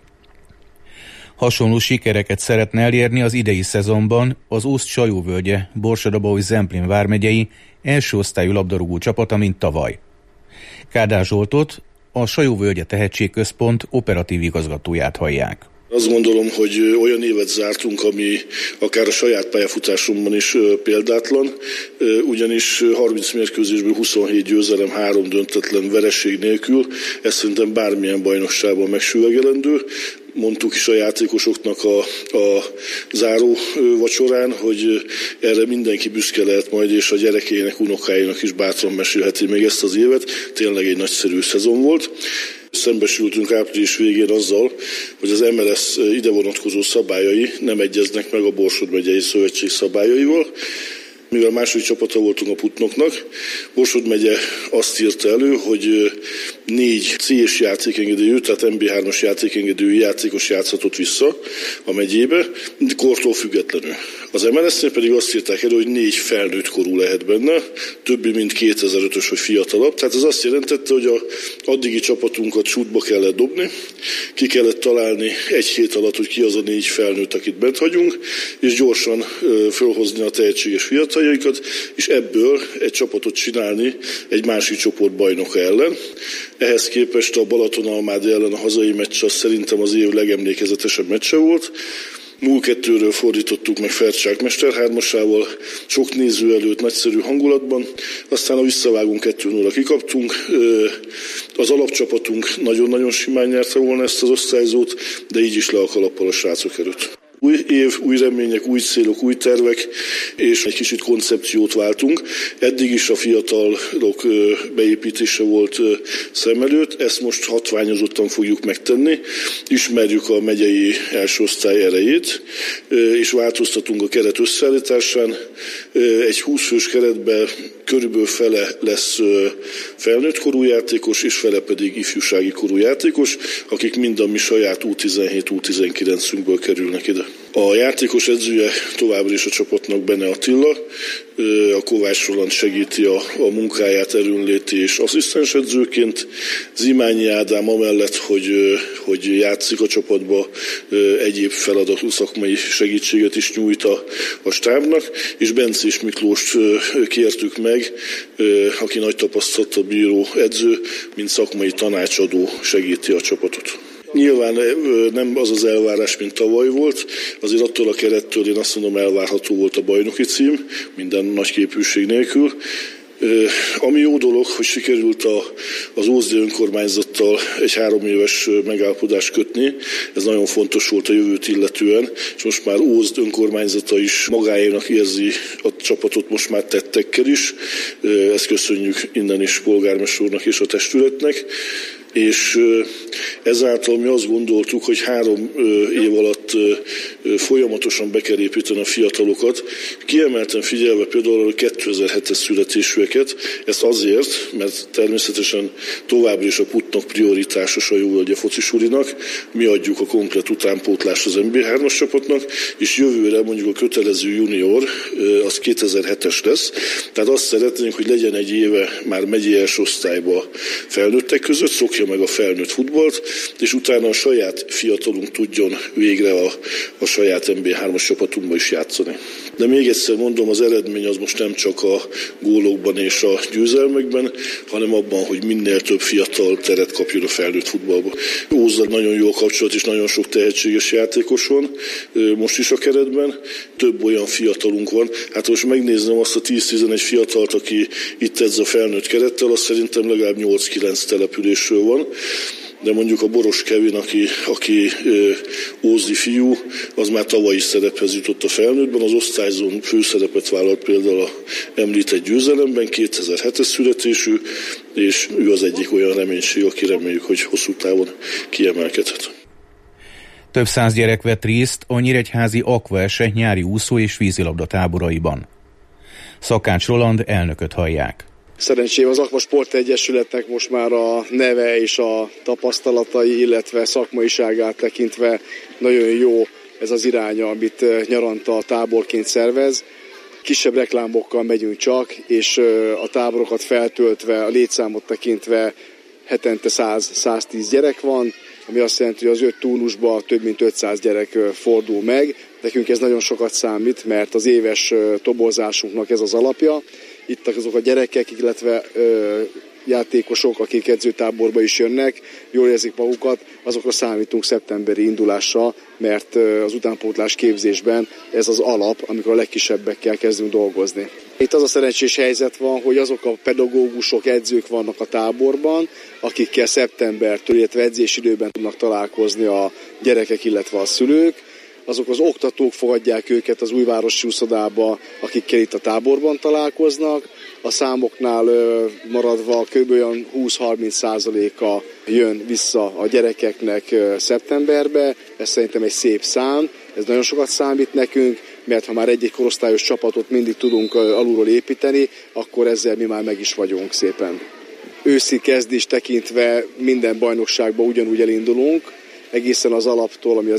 Hasonló sikereket szeretne elérni az idei szezonban az Ósz Csajóvölgye, Borsod-Abaúj-Zemplén vármegyei első osztályú labdarúgó csapata, mint tavaly. Kádár Zsoltot, a Sajóvölgye Tehetségközpont operatív igazgatóját hallják. Azt gondolom, hogy olyan évet zártunk, ami akár a saját pályafutásomban is példátlan, ugyanis 30 mérkőzésből 27 győzelem, 3 döntetlen vereség nélkül, ez szerintem bármilyen bajnokságban megsüvegelendő. Mondtuk is a játékosoknak a záró vacsorán, hogy erre mindenki büszke lehet majd, és a gyerekének, unokáinak is bátran mesélheti még ezt az évet. Tényleg egy nagyszerű szezon volt. Szembesültünk április végén azzal, hogy az MLS ide vonatkozó szabályai nem egyeznek meg a Borsod megyei szövetség szabályaival. Mivel második csapata voltunk a Putnoknak, Borsod megye azt írta elő, hogy 4 C-s játékengedélyű, tehát MB3-as játékengedélyű játékos játszhatott vissza a megyébe, kortól függetlenül. Az MLS-nél pedig azt írták elő, hogy 4 felnőtt korú lehet benne, többi mint 2005-ös vagy fiatalabb. Tehát ez azt jelentette, hogy az addigi csapatunkat sútba kellett dobni, ki kellett találni egy hét alatt, hogy ki az a 4 felnőtt, akit bent hagyunk, és gyorsan fölhozni a tehetséges fiataljaikat, és ebből egy csapatot csinálni egy másik csoport bajnoka ellen. Ehhez képest a Balatonalmádi ellen a hazai meccs az szerintem az év legemlékezetesebb meccse volt. 0-2-ről fordítottuk meg Fercsák Mesterhármasával, sok néző előtt nagyszerű hangulatban, aztán a visszavágón 2-0-ra kikaptunk. Az alapcsapatunk nagyon-nagyon simán nyerte volna ezt az osztályzót, de így is le a kalappal a srácok előtt. Új év, új remények, új célok, új tervek, és egy kicsit koncepciót váltunk. Eddig is a fiatalok beépítése volt szem előtt, ezt most hatványozottan fogjuk megtenni. Ismerjük a megyei első osztály erejét, és változtatunk a keret összeállításán. Egy 20 fős keretben körülbelül fele lesz felnőtt korú játékos, és fele pedig ifjúsági korú játékos, akik mind a mi saját U17-U19-ünkből kerülnek ide. A játékos edzője továbbra is a csapatnak Bene Attila, a Kovács Roland segíti a munkáját erőnléti és asszisztens edzőként. Zimányi Ádám amellett, hogy játszik a csapatba, egyéb feladatú szakmai segítséget is nyújt a stábnak, és Bencés Miklóst kértük meg, aki nagy tapasztalattal bíró edző, mint szakmai tanácsadó segíti a csapatot. Nyilván nem az az elvárás, mint tavaly volt, azért attól a kerettől én azt mondom, elvárható volt a bajnoki cím, minden nagy képűség nélkül. Ami jó dolog, hogy sikerült az Ózdi önkormányzattal egy 3 éves megállapodást kötni, ez nagyon fontos volt a jövőt illetően, és most már Ózd önkormányzata is magáénak érzi a csapatot most már tettekkel is, ezt köszönjük innen is polgármester úrnak és a testületnek. És ezáltal mi azt gondoltuk, hogy 3 év alatt folyamatosan be kell építeni a fiatalokat. Kiemelten figyelve például a 2007-es születésűek éveket. Ezt azért, mert természetesen továbbra is a Putnok prioritásos a Jóvölgye focisulinak. Mi adjuk a komplet utánpótlást az MB3-as csapatnak, és jövőre mondjuk a kötelező junior az 2007-es lesz. Tehát azt szeretnénk, hogy legyen egy éve már megyei első osztályba felnőttek között, szokja meg a felnőtt futballt, és utána a saját fiatalunk tudjon végre a saját MB3-as csapatunkba is játszani. De még egyszer mondom, az eredmény az most nem csak a gólokban és a győzelmekben, hanem abban, hogy minél több fiatal teret kapjon a felnőtt futballba. Ózzal nagyon jó a kapcsolat, és nagyon sok tehetséges játékos van most is a keretben. Több olyan fiatalunk van. Hát most megnéznem azt a 10-11 fiatalt, aki itt edz a felnőtt kerettel, az szerintem legalább 8-9 településről van. De mondjuk a Boros Kevin, aki ózdi fiú, az már tavaly is szerephez jutott a felnőttben, az osztályzón főszerepet vállalt például a említett győzelemben, 2007-es születésű, és ő az egyik olyan reménység, aki reméljük, hogy hosszú távon kiemelkedhet. Több száz gyerek vett részt a nyíregyházi Aquaese nyári úszó és vízilabda táboraiban. Szakács Roland elnököt hallják. Szerencsére az Aqua Sport Egyesületnek most már a neve és a tapasztalatai, illetve szakmaiságát tekintve nagyon jó ez az iránya, amit nyaranta táborként szervez. Kisebb reklámokkal megyünk csak, és a táborokat feltöltve, a létszámot tekintve hetente 100-110 gyerek van, ami azt jelenti, hogy az 5 turnusban több mint 500 gyerek fordul meg. Nekünk ez nagyon sokat számít, mert az éves toborzásunknak ez az alapja. Itt azok a gyerekek, illetve játékosok, akik edzőtáborba is jönnek, jól érzik magukat, azokra számítunk szeptemberi indulásra, mert az utánpótlás képzésben ez az alap, amikor a legkisebbekkel kezdünk dolgozni. Itt az a szerencsés helyzet van, hogy azok a pedagógusok, edzők vannak a táborban, akikkel szeptembertől, illetve edzésidőben tudnak találkozni a gyerekek, illetve a szülők. Azok az oktatók fogadják őket az újvárosi úszodába, akikkel itt a táborban találkoznak. A számoknál maradva kb. 20-30%-a jön vissza a gyerekeknek szeptemberbe. Ez szerintem egy szép szám, ez nagyon sokat számít nekünk, mert ha már egy-egy korosztályos csapatot mindig tudunk alulról építeni, akkor ezzel mi már meg is vagyunk szépen. Őszi kezdés tekintve minden bajnokságban ugyanúgy elindulunk, egészen az alaptól, ami az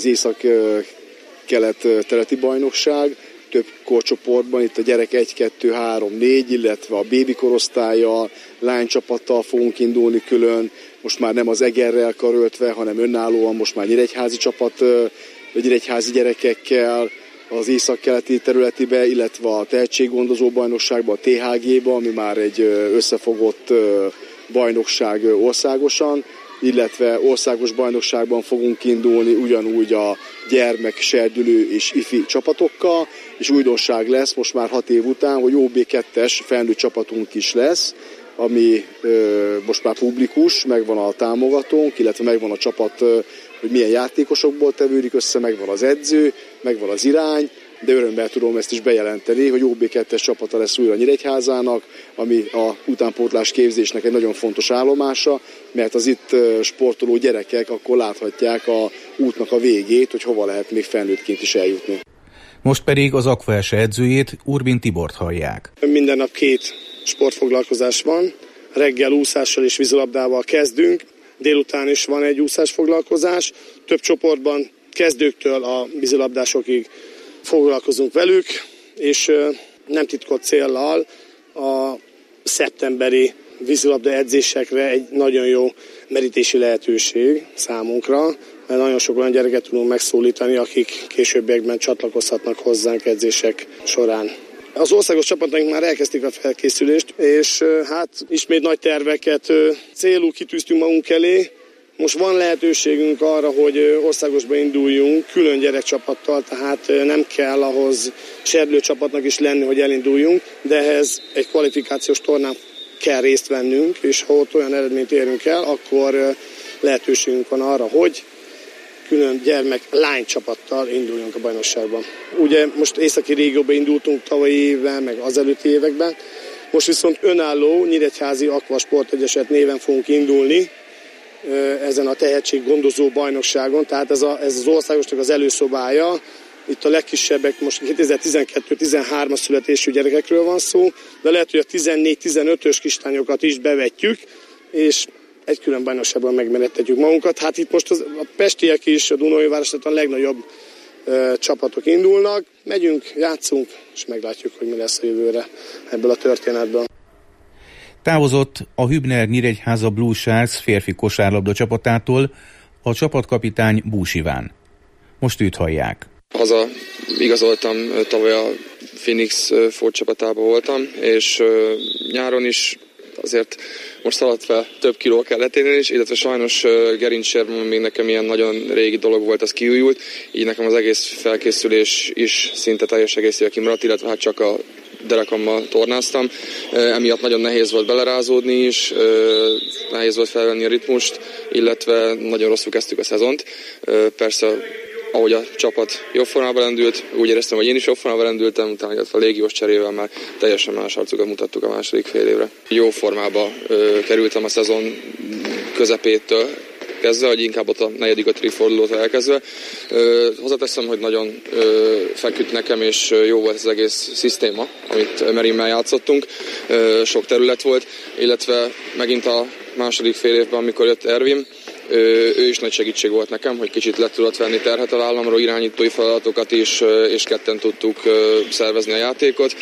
észak-kelet területi bajnokság, több korcsoportban, itt a gyerek 1, 2, 3, 4, illetve a bébi korosztállyal, lánycsapattal fogunk indulni külön, most már nem az Egerrel karöltve, hanem önállóan, most már nyíregyházi csapat, nyíregyházi gyerekekkel, az észak-keleti területibe, illetve a tehetséggondozó bajnokságba, a THG-ba, ami már egy összefogott bajnokság országosan, illetve országos bajnokságban fogunk indulni ugyanúgy a gyermek, serdülő és ifi csapatokkal, és újdonság lesz most már 6 év után, hogy OB2-es felnőtt csapatunk is lesz, ami most már publikus, megvan a támogatónk, illetve megvan a csapat, hogy milyen játékosokból tevődik össze, megvan az edző, megvan az irány, de örömmel tudom ezt is bejelenteni, hogy OB2-es csapata lesz újra Nyíregyházának, ami a utánpótlás képzésnek egy nagyon fontos állomása, mert az itt sportoló gyerekek akkor láthatják a útnak a végét, hogy hova lehet még felnőttként is eljutni. Most pedig az Aquaese edzőjét, Urbin Tibort hallják. Minden nap 2 sportfoglalkozás van, reggel úszással és vízilabdával kezdünk, délután is van egy úszásfoglalkozás, több csoportban kezdőktől a vízilabdásokig foglalkozunk velük, és nem titkott céllal a szeptemberi vízilabda edzésekre egy nagyon jó merítési lehetőség számunkra, mert nagyon sok olyan gyereket tudunk megszólítani, akik későbbiekben csatlakozhatnak hozzánk edzések során. Az országos csapataink már elkezdték a felkészülést, és hát ismét nagy terveket célul kitűztünk magunk elé. Most van lehetőségünk arra, hogy országosba induljunk külön gyerekcsapattal, tehát nem kell ahhoz serdülőcsapatnak is lenni, hogy elinduljunk, de ehhez egy kvalifikációs tornán kell részt vennünk, és ha ott olyan eredményt érünk el, akkor lehetőségünk van arra, hogy külön gyermek lánycsapattal induljunk a bajnokságban. Ugye most északi régióban indultunk tavalyi évben, meg az előtti években, most viszont önálló Nyíregyházi Aqua Sport Egyesület néven fogunk indulni ezen a tehetséggondozó bajnokságon, tehát ez az országosnak az előszobája, Itt a legkisebbek, most 2012-13-as születésű gyerekekről van szó, de lehet, hogy a 14-15-ös kislányokat is bevetjük, és egy külön bajnokságban megmenettetjük magunkat. Hát itt most a pestiek is, a Dunaújváros, tehát a legnagyobb csapatok indulnak. Megyünk, játszunk, és meglátjuk, hogy mi lesz a jövőre ebből a történetből. Távozott a Hübner Nyíregyháza Blue Sharks férfi kosárlabda csapatától a csapatkapitány Bús Iván. Most őt hallják. Haza igazoltam, tavaly a Phoenix Ford csapatában voltam, és nyáron is azért most szaladt fel, több kiló kellett érni is, illetve sajnos gerincsérmem még nekem ilyen nagyon régi dolog volt, az kiújult, így nekem az egész felkészülés is szinte teljes egészével kimaradt, illetve hát csak a derekammal tornáztam. Emiatt nagyon nehéz volt belerázódni is, nehéz volt felvenni a ritmust, illetve nagyon rosszul kezdtük a szezont. Persze ahogy a csapat jobb formában lendült, úgy éreztem, hogy én is jobb formában lendültem, utána a légiós cserével már teljesen más arcukat mutattuk a második fél évre. Jó formába kerültem a szezon közepétől kezdve, vagy inkább ott a 4.-5. fordulótól elkezdve. Hozzáteszem, hogy nagyon feküdt nekem, és jó volt az egész szisztéma, amit Merimmel játszottunk. Sok terület volt, illetve megint a második fél évben, amikor jött Ervin, ő is nagy segítség volt nekem, hogy kicsit le tudott venni terhet a vállamról, irányítói feladatokat is, és ketten tudtuk szervezni a játékot.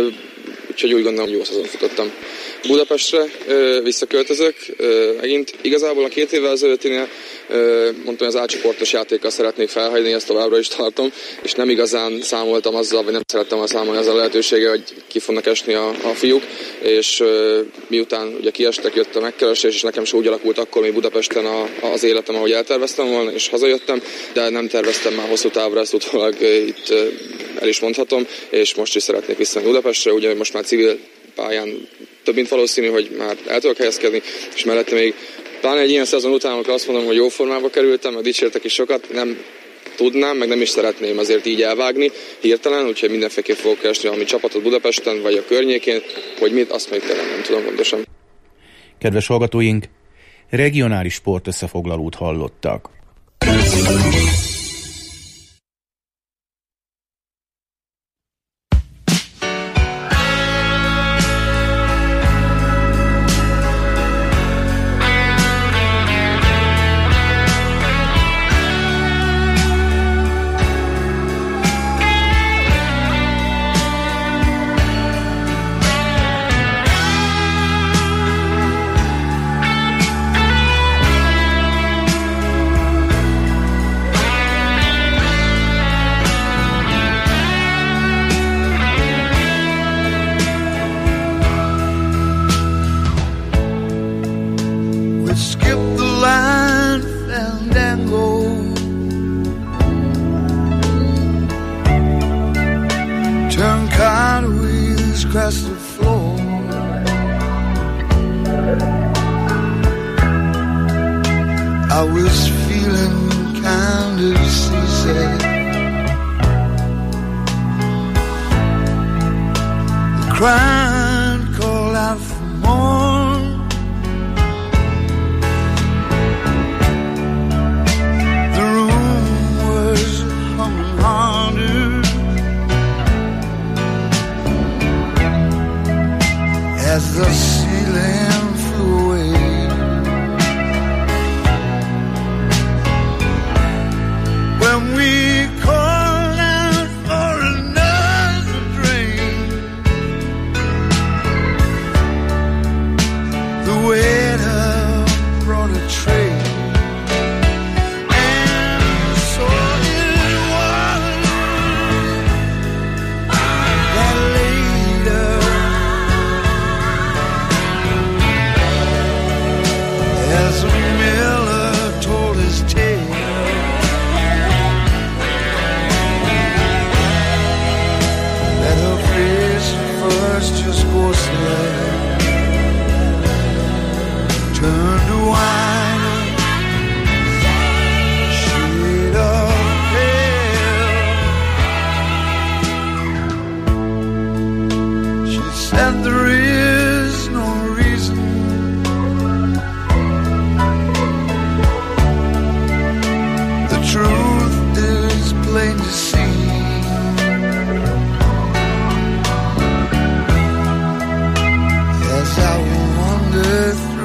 Úgyhogy úgy gondolom, hogy jó szezon futottam. Budapestre visszaköltözök, megint igazából a 2 évvel ezelőttinél mondtam, hogy az A-csoportos játékkal szeretnék felhagyni, ezt továbbra is tartom, és nem igazán számoltam azzal, vagy nem szerettem volna számolni azzal a lehetőséggel, hogy ki fognak esni a fiúk, és miután ugye kiestek, jött a megkeresés, és nekem sem úgy alakult akkor még Budapesten az életem, ahogy elterveztem volna, és hazajöttem, de nem terveztem már hosszú távra, ezt utólag itt el is mondhatom, és most is szeretnék visszamenni Budapestre, ugye most már civil pályán több mint valószínű, hogy már el tudok helyezkedni, és mellette még pláne egy ilyen szezon után, amikor azt mondom, hogy jó formába kerültem, meg dicsértek is sokat, nem tudnám, meg nem is szeretném azért így elvágni hirtelen, úgyhogy mindenféleképp fogok keresni valami csapatot Budapesten, vagy a környékén, hogy mit, azt még tényleg nem tudom pontosan. Kedves hallgatóink, regionális sportösszefoglalót hallottak. Turn to wine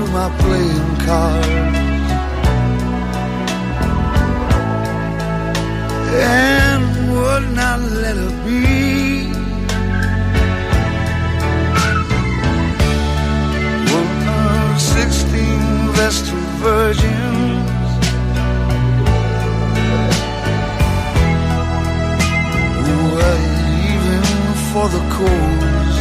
my playing cards and would not let her be. One of 16 vestal virgins who were leaving for the coast.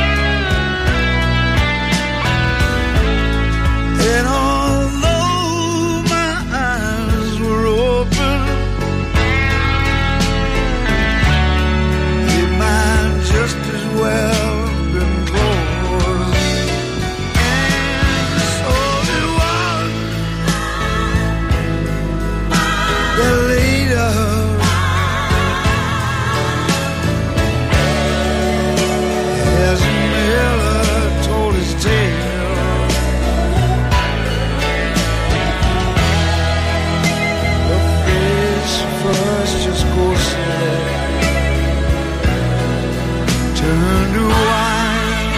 And although my eyes were open, they might just as well have been closed. And so it was that later, as Miller told his tale, her face first just ghostly turned to wine,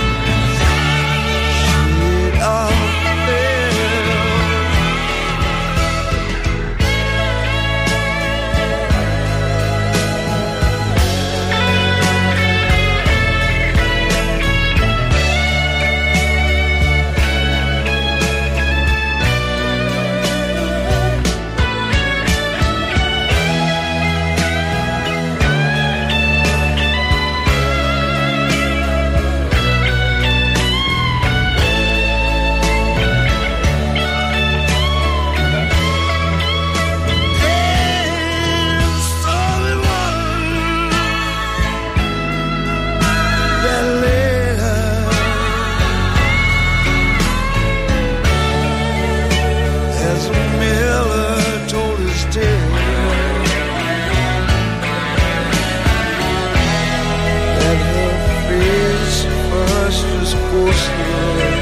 shade of pale. That her face first was ghostly